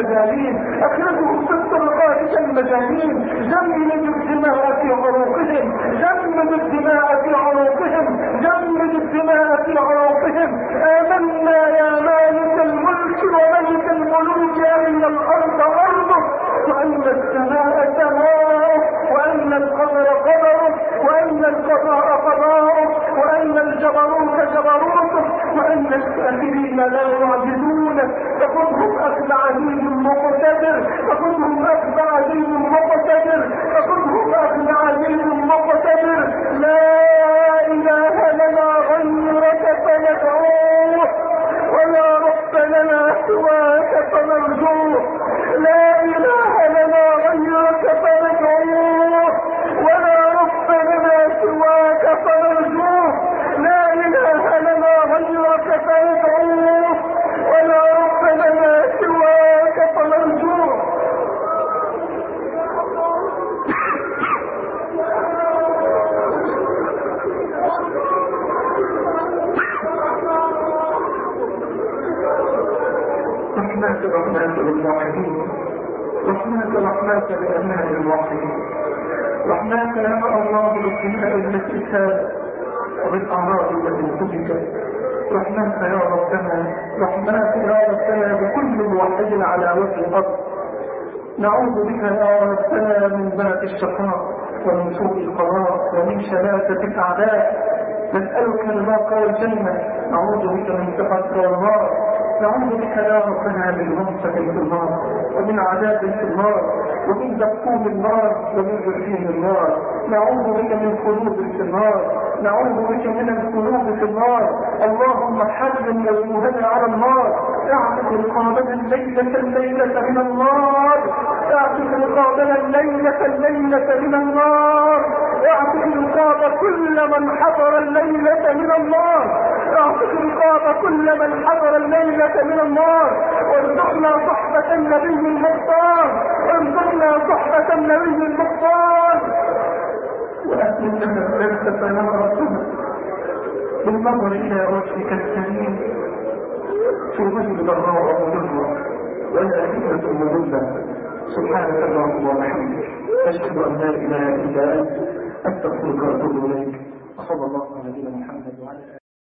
[SPEAKER 2] كالمجانين، اخرجهم في الطرقات كالمجانين، جمد الدماء في عروقهم، جمد الدماء في عروقهم، جمد الدماء في عروقهم. آمنا يا مالك الملك وملك الملوك أن الأرض أرضه، وأن السماء سماؤه، وأن القدر قدره، وأن القضاء قضاؤه، وأن الجبروت جبروته، وأن الكافرين لا يعجزونك. فخذهم أخذ عزيز مقتدر، فخذهم أخذ عزيز مقتدر، فخذهم أخذ عزيز مقتدر. لا إله لنا غيرك فندعوه، ولا رب لنا سواك فنرجوه. لا إله لنا غيرك فندعوه، ولا رب لنا سواك فنرجوه. لا إله لنا غيرك فندعوه، ولا رب لنا سواك فنرجوه. رحمات رحمات للموحدين، رحمات رحمات لأبناء الموحدين، رحمات يا الله بالدماء التي سالت وبالأعراض التي سفكت، رحمات يا ربنا، رحمات يا ربنا بكل موحد على وجه الأرض. نعوذ بك يا ربنا من بلد الشقاء ومن سوء القضاء ومن شماتة الأعداء. نسألك الباقى والجنة، نعوذ بك من سخطك والنار، نعوذ بك يا ربنا من غمسة في النار، ومن عذاب في النار، ومن زقوم النار، ومن جحيم النار. نعوذ بك من خلود في النار، نعوذ بك من الخلود في النار. اللهم حرم وجوهنا على النار، اعتق رقابنا الليلة الليلة من النار، اعتق رقابنا الليلة الليلة من النار، اعتق رقاب كل من حضر الليلة من النار، اعتق رقاب كل من حضر الليلة من النار. وارزقنا صحبة النبي المختار، ارزقنا صحبة النبي المختار. وأتمنى لنا الفلسفة يا ربنا بالنظر إلى وجهك الكريم في وجه ضراء ومضرة ولا فتنة مضلة. سبحانك اللهم وبحمدك، أشهد أن لا إله إلا أنت، أستغفرك وأتوب إليك. صلى الله على نبينا محمد وعلى آله.